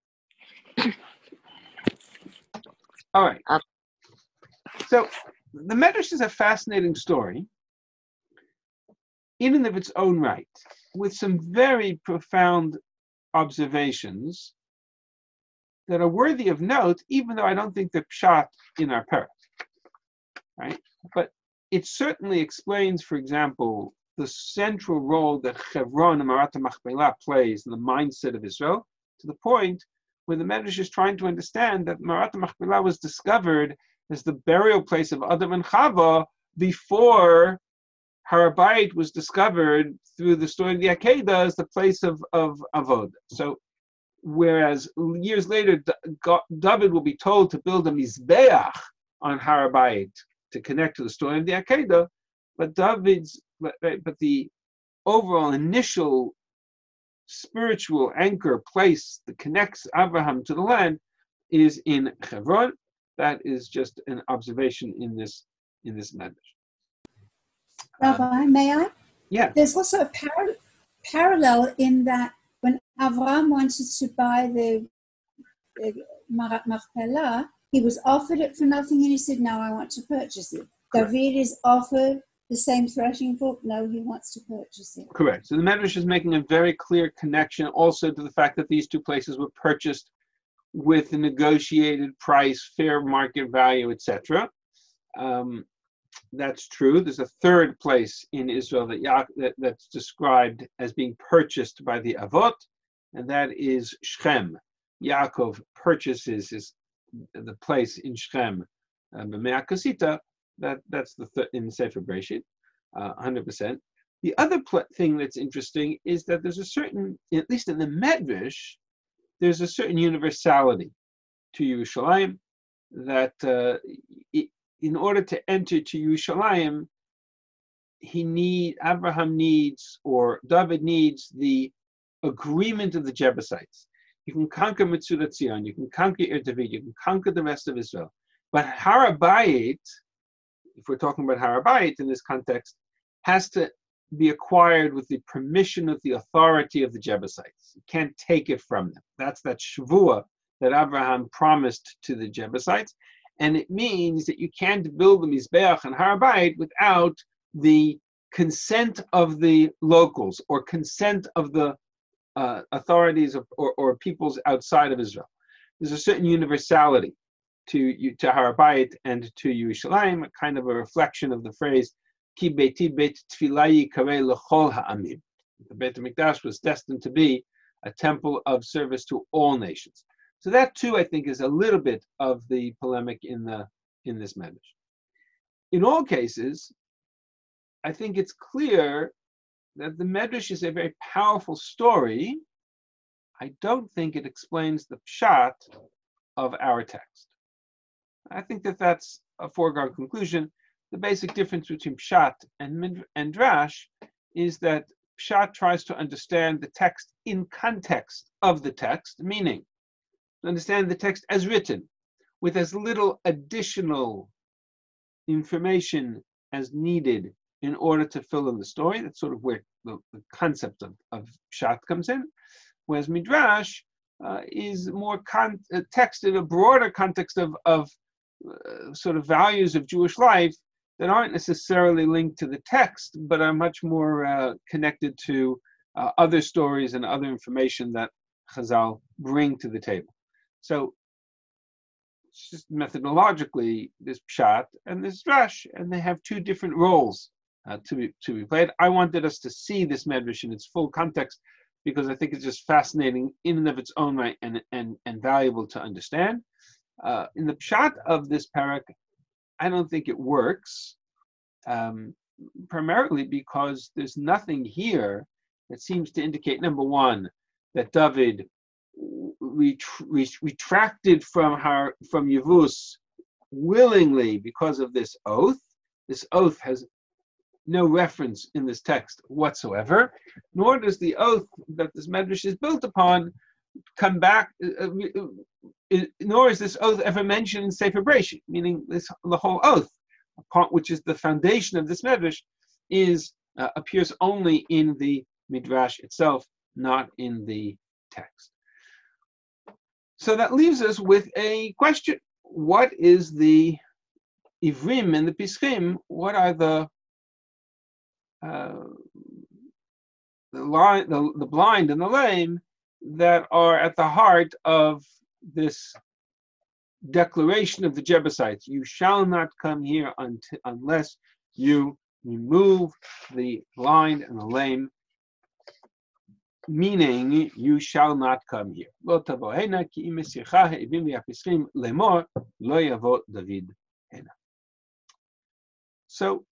All right. So the Medrash is a fascinating story in and of its own right, with some very profound observations that are worthy of note, even though I don't think they're pshat in our parak. Right? But it certainly explains, for example, the central role that Chevron and Marat Machpelah plays in the mindset of Israel, to the point where the Medrash is trying to understand that Marat Machpelah was discovered as the burial place of Adam and Chava before Har Bayit was discovered through the story of the Akedah as the place of, of Avod. So, whereas years later, David will be told to build a Mizbeach on Har Bayit to connect to the story of the Akedah, but David's, but, but the overall initial spiritual anchor place that connects Abraham to the land is in Hebron. That is just an observation in this in this Medrash. Rabbi, uh, may I? Yeah. There's also a par- parallel in that when Avraham wanted to buy the, the Marat Machpelah, he was offered it for nothing, and he said, "No, I want to purchase it." Correct. David is offered the same threshing fork. No, he wants to purchase it. Correct. So the Medrash is making a very clear connection also to the fact that these two places were purchased with a negotiated price, fair market value, et cetera. Um, that's true. There's a third place in Israel that, ya- that that's described as being purchased by the Avot, and that is Shechem. Yaakov purchases his, the place in Shechem, B'mei Kasita. That that's the th- in Sefer Bereshit, uh, one hundred percent. The other pl- thing that's interesting is that there's a certain, at least in the Medrash, there's a certain universality to Yerushalayim, that uh, it, in order to enter to Yerushalayim, he need Abraham needs, or David needs, the agreement of the Jebusites. You can conquer Metzudat Zion, you can conquer Ir David, you can conquer the rest of Israel. But Har HaBayit, if we're talking about Har HaBayit in this context, has to be acquired with the permission of the authority of the Jebusites. You can't take it from them. That's that Shavua that Abraham promised to the Jebusites. And it means that you can't build the Mizbeach and Har HaBayit without the consent of the locals, or consent of the uh, authorities of, or, or peoples outside of Israel. There's a certain universality to, to Har HaBayit and to Yerushalayim, a kind of a reflection of the phrase, Ki beiti beit tfilah yikareh l'chol ha'amim. The Beit HaMikdash was destined to be a temple of service to all nations. So that too, I think, is a little bit of the polemic in the in this Medrash. In all cases, I think it's clear that the Medrash is a very powerful story. I don't think it explains the pshat of our text. I think that that's a foregone conclusion. The basic difference between pshat and, and drash is that pshat tries to understand the text in context of the text, meaning to understand the text as written, with as little additional information as needed in order to fill in the story. That's sort of where the, the concept of, of pshat comes in. Whereas midrash uh, is more con- uh, text in a broader context of, of uh, sort of values of Jewish life that aren't necessarily linked to the text, but are much more uh, connected to uh, other stories and other information that Chazal bring to the table. So it's just methodologically, there's pshat and there's drash, and they have two different roles uh, to be to be played. I wanted us to see this medrash in its full context because I think it's just fascinating in and of its own right, and and and valuable to understand. Uh, in the pshat of this parak, I don't think it works, um, primarily because there's nothing here that seems to indicate, number one, that David ret- ret- retracted from her from Yevus willingly because of this oath. This oath has no reference in this text whatsoever, nor does the oath that this medrash is built upon come back, uh, uh, nor is this oath ever mentioned in Sefer Breshit, meaning this the whole oath, which is the foundation of this medrash, is uh, appears only in the midrash itself, not in the text. So that leaves us with a question: what is the ivrim and the pischim? What are the uh, the, line, the the blind and the lame that are at the heart of this declaration of the Jebusites? You shall not come here until, unless you remove the blind and the lame, meaning you shall not come here. Lo tavohena ki im esircha ha'ivim v'apischim lemor lo yavo David hena. So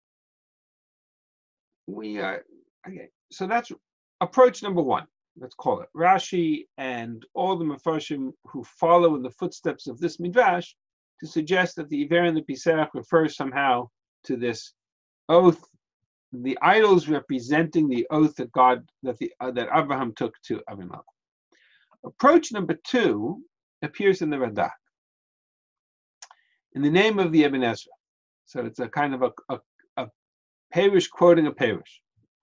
we are okay. So that's approach number one. Let's call it Rashi and all the Mefarshim who follow in the footsteps of this midrash to suggest that the Iver and the Pisach refers somehow to this oath, the idols representing the oath that God that the uh, that Abraham took to Avimelech. Approach number two appears in the Radak in the name of the Ibn Ezra. So it's a kind of a a, a Perush quoting a Perush.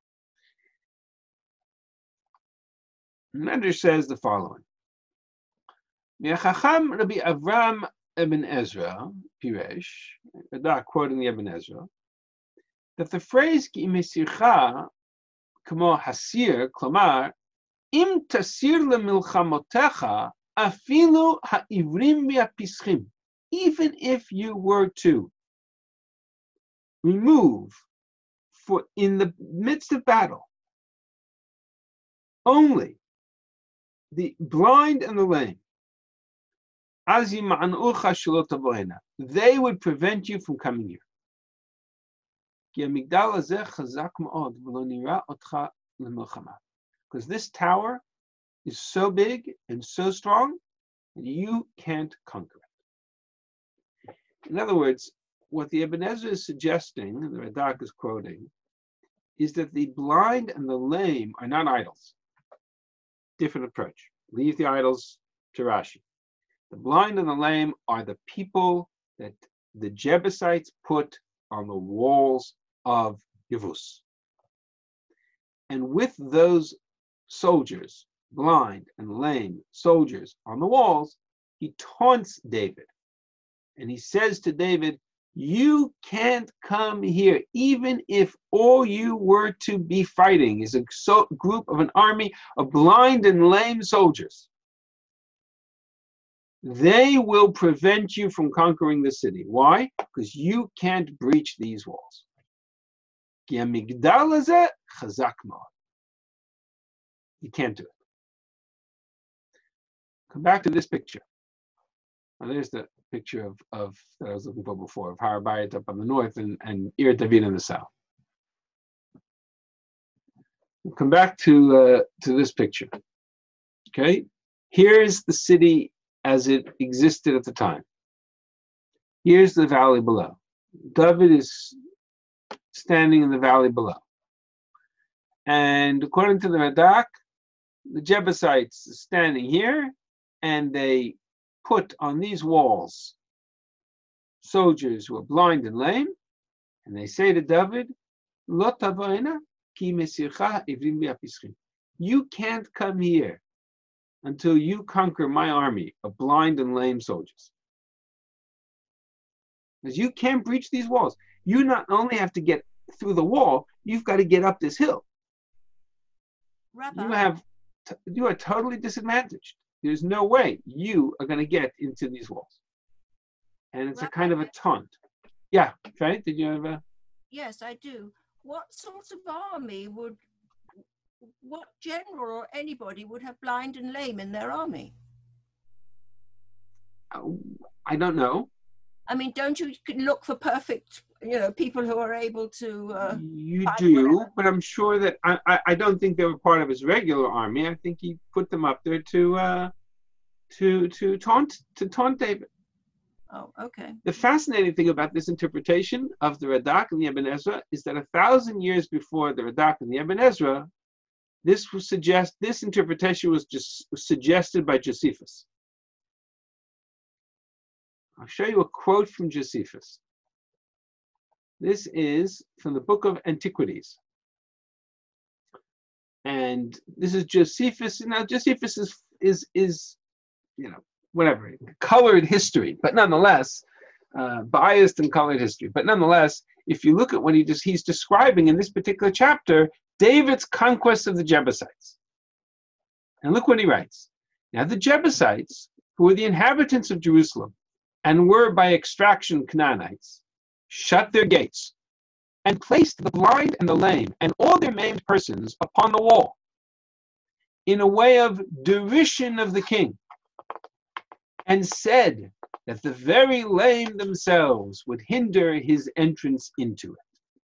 Medrash says the following: Me'achacham Rabbi Avram Ibn Ezra Piresh, Radak quoting the Ibn Ezra, that the phrase "ki mesircha kamo hasir," klamar, im tasir lemilchamotecha afilu ha'ivrim v'apischim, even if you were to remove for in the midst of battle only the blind and the lame, they would prevent you from coming here. Because this tower is so big and so strong, and you can't conquer it. In other words, what the Ibn Ezra is suggesting, and the Radak is quoting, is that the blind and the lame are not idols. Different approach. Leave the idols to Rashi. The blind and the lame are the people that the Jebusites put on the walls of Yevus. And with those soldiers, blind and lame soldiers on the walls, he taunts David. And he says to David, you can't come here, even if all you were to be fighting is a so group of an army of blind and lame soldiers. They will prevent you from conquering the city. Why? Because you can't breach these walls. You can't do it. Come back to this picture. Now there's the picture of, of that I was looking for before, of Har Bayit up on the north and, and Ir David in the south. We'll come back to uh, to this picture. Okay, here's the city as it existed at the time. Here's the valley below. David is standing in the valley below. And according to the Radak, the Jebusites are standing here, and they put on these walls soldiers who are blind and lame, and they say to David, Lo tavoina ki mesircha ivrim v'apischim. You can't come here until you conquer my army of blind and lame soldiers. Because you can't breach these walls. You not only have to get through the wall, you've got to get up this hill. Rabbi, You have, you are totally disadvantaged. There's no way you are going to get into these walls. And it's a kind of a taunt. Yeah, right? Did you have a... yes, I do. What sort of army would, what general or anybody would have blind and lame in their army? I don't know. I mean, don't you look for perfect, you know, people who are able to... Uh, you fight do, whatever? but I'm sure that, I, I, I don't think they were part of his regular army. I think he put them up there to, uh, to, to taunt, to taunt David. Oh, okay. The fascinating thing about this interpretation of the Radak and the Ibn Ezra is that a thousand years before the Radak and the Ibn Ezra, this was suggest this interpretation was just was suggested by Josephus. I'll show you a quote from Josephus. This is from the book of Antiquities. And this is Josephus. Now, Josephus is, is, is you know, whatever, colored history, but nonetheless, uh, biased and colored history. But nonetheless, if you look at what he just, he's describing in this particular chapter, David's conquest of the Jebusites. And look what he writes. Now, the Jebusites, who were the inhabitants of Jerusalem, and were by extraction Canaanites, shut their gates, and placed the blind and the lame, and all their maimed persons upon the wall, in a way of derision of the king, and said that the very lame themselves would hinder his entrance into it.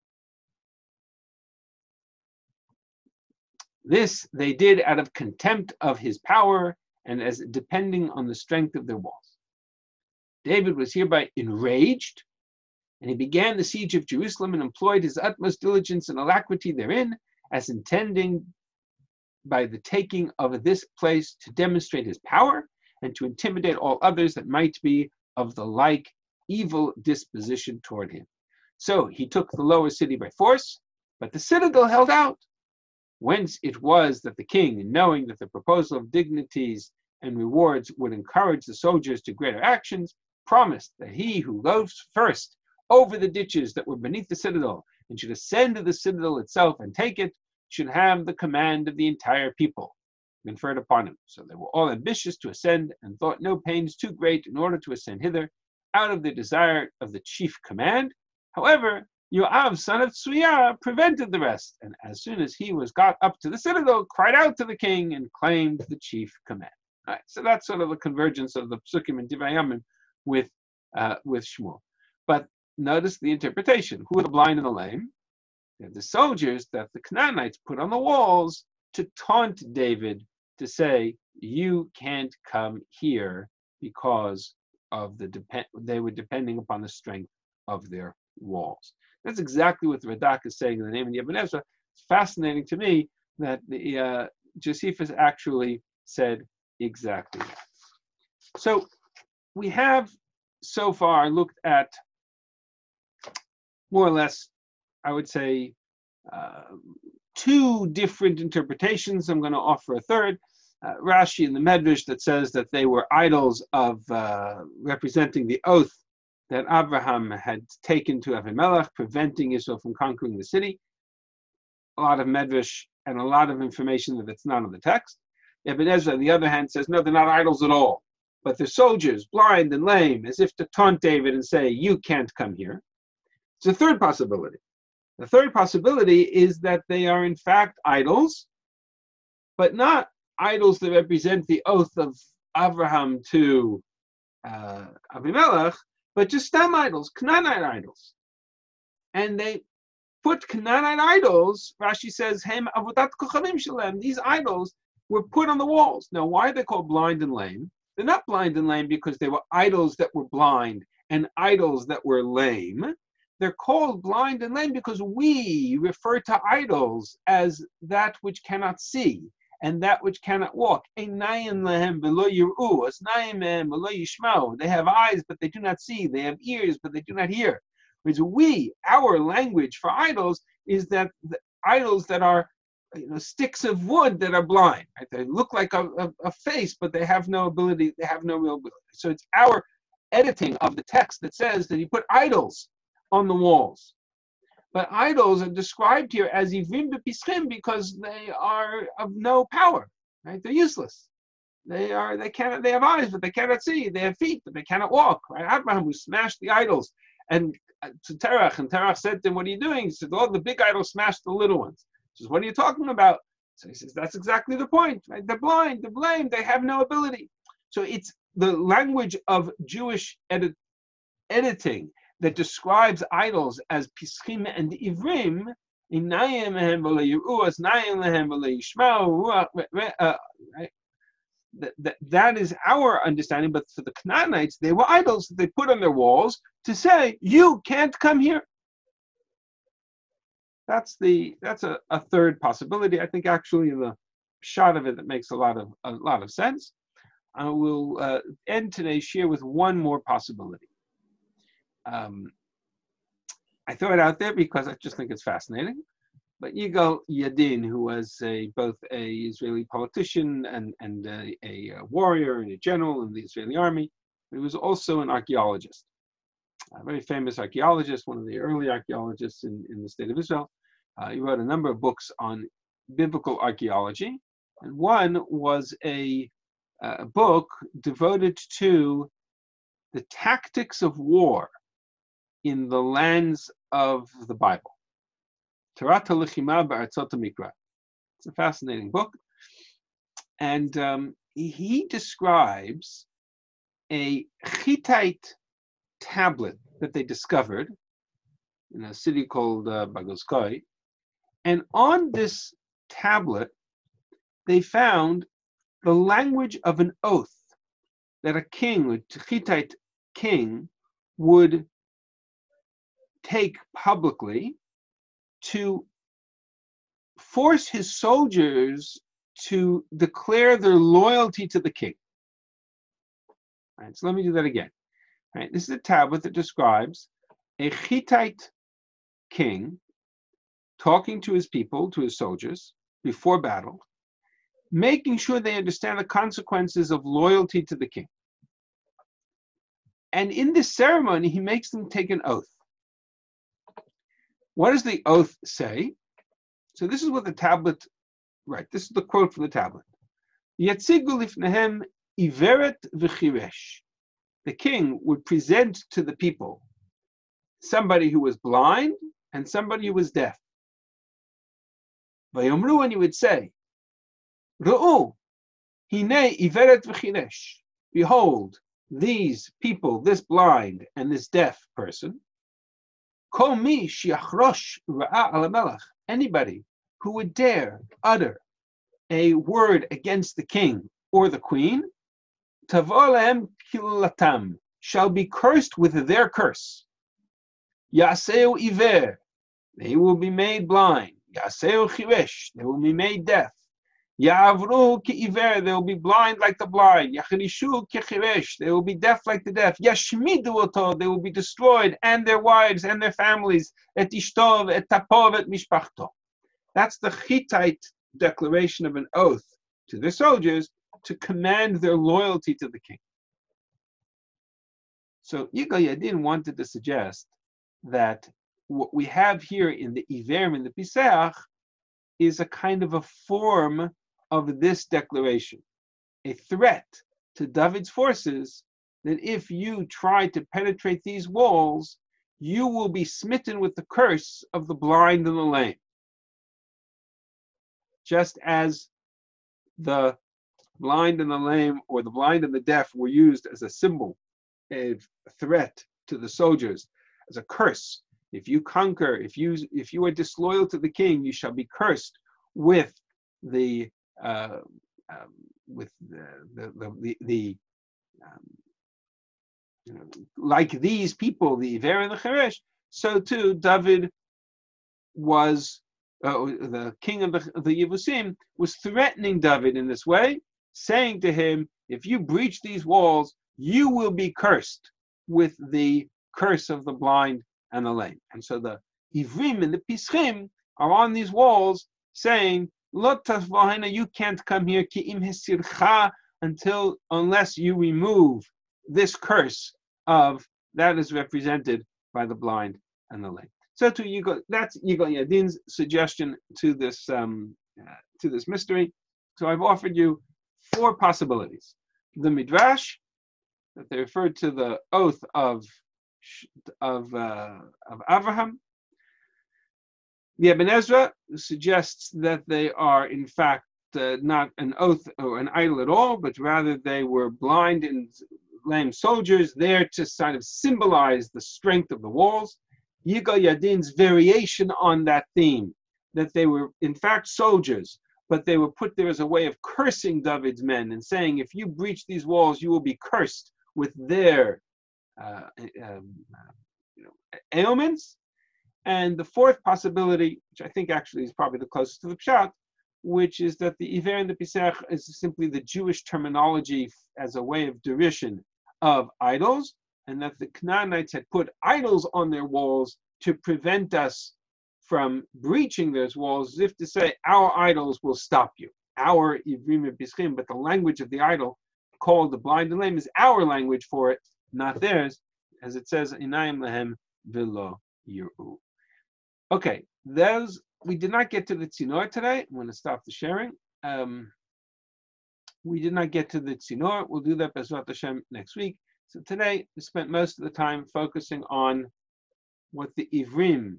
This they did out of contempt of his power, and as depending on the strength of their walls. David was hereby enraged, and he began the siege of Jerusalem and employed his utmost diligence and alacrity therein, as intending by the taking of this place to demonstrate his power and to intimidate all others that might be of the like evil disposition toward him. So he took the lower city by force, but the citadel held out, whence it was that the king, knowing that the proposal of dignities and rewards would encourage the soldiers to greater actions, promised that he who goes first over the ditches that were beneath the citadel and should ascend to the citadel itself and take it, should have the command of the entire people conferred upon him. So they were all ambitious to ascend and thought no pains too great in order to ascend hither out of the desire of the chief command. However, Yoav, son of Tsuya, prevented the rest, and as soon as he was got up to the citadel, cried out to the king and claimed the chief command. All right, so that's sort of the convergence of the Psukim and Divrei Yamim with uh, with Shmuel. But notice the interpretation. Who are the blind and the lame? They're the soldiers that the Canaanites put on the walls to taunt David, to say, you can't come here because of the depend. They were depending upon the strength of their walls. That's exactly what the Radak is saying in the name of the Ibn Ezra. It's fascinating to me that the uh, Josephus actually said exactly that. So we have so far looked at more or less, I would say, uh, two different interpretations. I'm going to offer a third. Uh, Rashi in the Medrash that says that they were idols of uh, representing the oath that Abraham had taken to Avimelech, preventing Israel from conquering the city. A lot of Medrash and a lot of information that it's not in the text. Ibn Ezra, on the other hand, says, no, they're not idols at all, but they're soldiers, blind and lame, as if to taunt David and say, you can't come here. It's a third possibility. The third possibility is that they are in fact idols, but not idols that represent the oath of Abraham to uh, Avimelech, but just stem idols, Canaanite idols. And they put Canaanite idols, Rashi says, Hem avodat kochanim shalem, these idols were put on the walls. Now, why are they called blind and lame? They're not blind and lame because they were idols that were blind and idols that were lame. They're called blind and lame because we refer to idols as that which cannot see and that which cannot walk. They have eyes, but they do not see. They have ears, but they do not hear. Whereas we, our language for idols is that the idols that are, you know, sticks of wood that are blind. Right? They look like a, a, a face, but they have no ability. They have no real ability. So it's our editing of the text that says that he put idols on the walls. But idols are described here as ivrim b'pischim because they are of no power. Right? They're useless. They are. They cannot. They have eyes, but they cannot see. They have feet, but they cannot walk. Right? Abraham, who smashed the idols, and uh, to Terach, and Terach said to him, "What are you doing?" He said, "Oh, the big idols smashed the little ones." He says, "What are you talking about?" So he says, "That's exactly the point. Right? They're blind. They're lame. They have no ability." So it's the language of Jewish edit, editing that describes idols as pischim and ivrim, that, that, that is our understanding, but for the Canaanites, they were idols that they put on their walls to say, you can't come here. That's the that's a, a third possibility. I think actually the shot of it that makes a lot of a lot of sense. I will uh, end today's share with one more possibility. Um, I throw it out there because I just think it's fascinating. But Yigal Yadin, who was a, both a Israeli politician and, and a, a warrior and a general in the Israeli army, he was also an archaeologist, a very famous archaeologist, one of the early archaeologists in, in the state of Israel. Uh, he wrote a number of books on biblical archaeology, and one was a, a book devoted to the tactics of war in the lands of the Bible. Torat HaLechima Ba'arzot HaMikra. It's a fascinating book. And um, he describes a Hittite tablet that they discovered in a city called uh, Bagoskoi. And on this tablet, they found the language of an oath that a king, a Hittite king, would take publicly to force his soldiers to declare their loyalty to the king. All right, so let me do that again. All right, this is a tablet that describes a Hittite king talking to his people, to his soldiers, before battle, making sure they understand the consequences of loyalty to the king. And in this ceremony, he makes them take an oath. What does the oath say? So this is what the tablet, right, this is the quote from the tablet. Yatzigu lifnehem iveret v'chiresh. The king would present to the people somebody who was blind and somebody who was deaf. Vayomru, and he would say, Ru'u, hine iveret v'chiresh. Behold, these people, this blind and this deaf person, Kol mi shiachrosh ra'a al melech. Anybody who would dare utter a word against the king or the queen, Tavolem kilatam, shall be cursed with their curse. Yaseu iver, they will be made blind. Yaseu chivesh, they will be made deaf. Ya'avru ki iver, they will be blind like the blind. Yachirishu ki chivesh, they will be deaf like the deaf. Yashmidu oto, they will be destroyed, and their wives and their families. Et ishtov, et tapov, et mishpachto. That's the Hittite declaration of an oath to the soldiers to command their loyalty to the king. So Yigal Yadin wanted to suggest that what we have here in the Iver and the Pisach is a kind of a form of this declaration, a threat to David's forces that if you try to penetrate these walls, you will be smitten with the curse of the blind and the lame. Just as the blind and the lame, or the blind and the deaf, were used as a symbol, a threat to the soldiers, as a curse. If you conquer, if you if you are disloyal to the king, you shall be cursed with the uh, um, with the the the, the um, you know, like these people, the Iver and the Cheresh. So too, David was uh, the king of the, the Yevusim was threatening David in this way, saying to him, "If you breach these walls, you will be cursed with the curse of the blind and the lame." And so the Ivrim and the Pischim are on these walls saying, "Lo tasvahena, you can't come here ki im hesircha, until unless you remove this curse of that is represented by the blind and the lame." So to Yigal, that's Yigal Yadin's suggestion to this um, uh, to this mystery. So I've offered you four possibilities: the Midrash, that they referred to the oath of of uh, of Avraham. The Ibn Ezra suggests that they are in fact uh, not an oath or an idol at all, but rather they were blind and lame soldiers there to kind of symbolize the strength of the walls. Yigal Yadin's variation on that theme, that they were in fact soldiers, but they were put there as a way of cursing David's men and saying, if you breach these walls, you will be cursed with their uh, um, uh, you know, ailments. And the fourth possibility, which I think actually is probably the closest to the Pshat, which is that the Iver and the Pisach is simply the Jewish terminology as a way of derision of idols, and that the Canaanites had put idols on their walls to prevent us from breaching those walls, as if to say, our idols will stop you. Our Ivrim and Pischim, but the language of the idol, called the blind and lame, is our language for it, not theirs, as it says, Inayim Lahem Vilo Yiru. Okay, those, we did not get to the Tzinor today. I'm going to stop the sharing. Um, we did not get to the Tzinor. We'll do that Bezrat Hashem next week. So today, we spent most of the time focusing on what the Ivrim.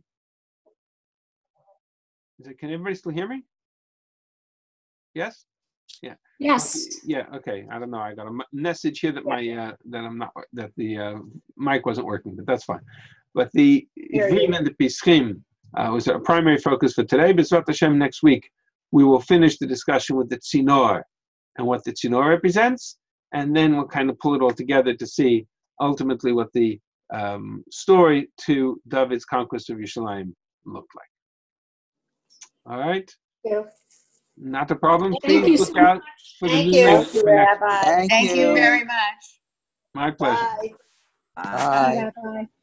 Is it, can everybody still hear me? Yes? Yeah. Yes. Okay, yeah, okay. I don't know. I got a message here that my uh, that I'm not that the uh, mic wasn't working, but that's fine. But the Ivrim and the Pischim uh, was our primary focus for today. B'ezrat Hashem, next week we will finish the discussion with the Tzinor and what the Tzinor represents, and then we'll kind of pull it all together to see ultimately what the um, story to David's conquest of Yerushalayim looked like. All right. Thank you. Not a problem. Thank Please you look so out much. for the Thank new you. notes Thank for you, next week. Rabbi. Thank, Thank you you. very much. My pleasure. Bye. Bye. Bye. Bye.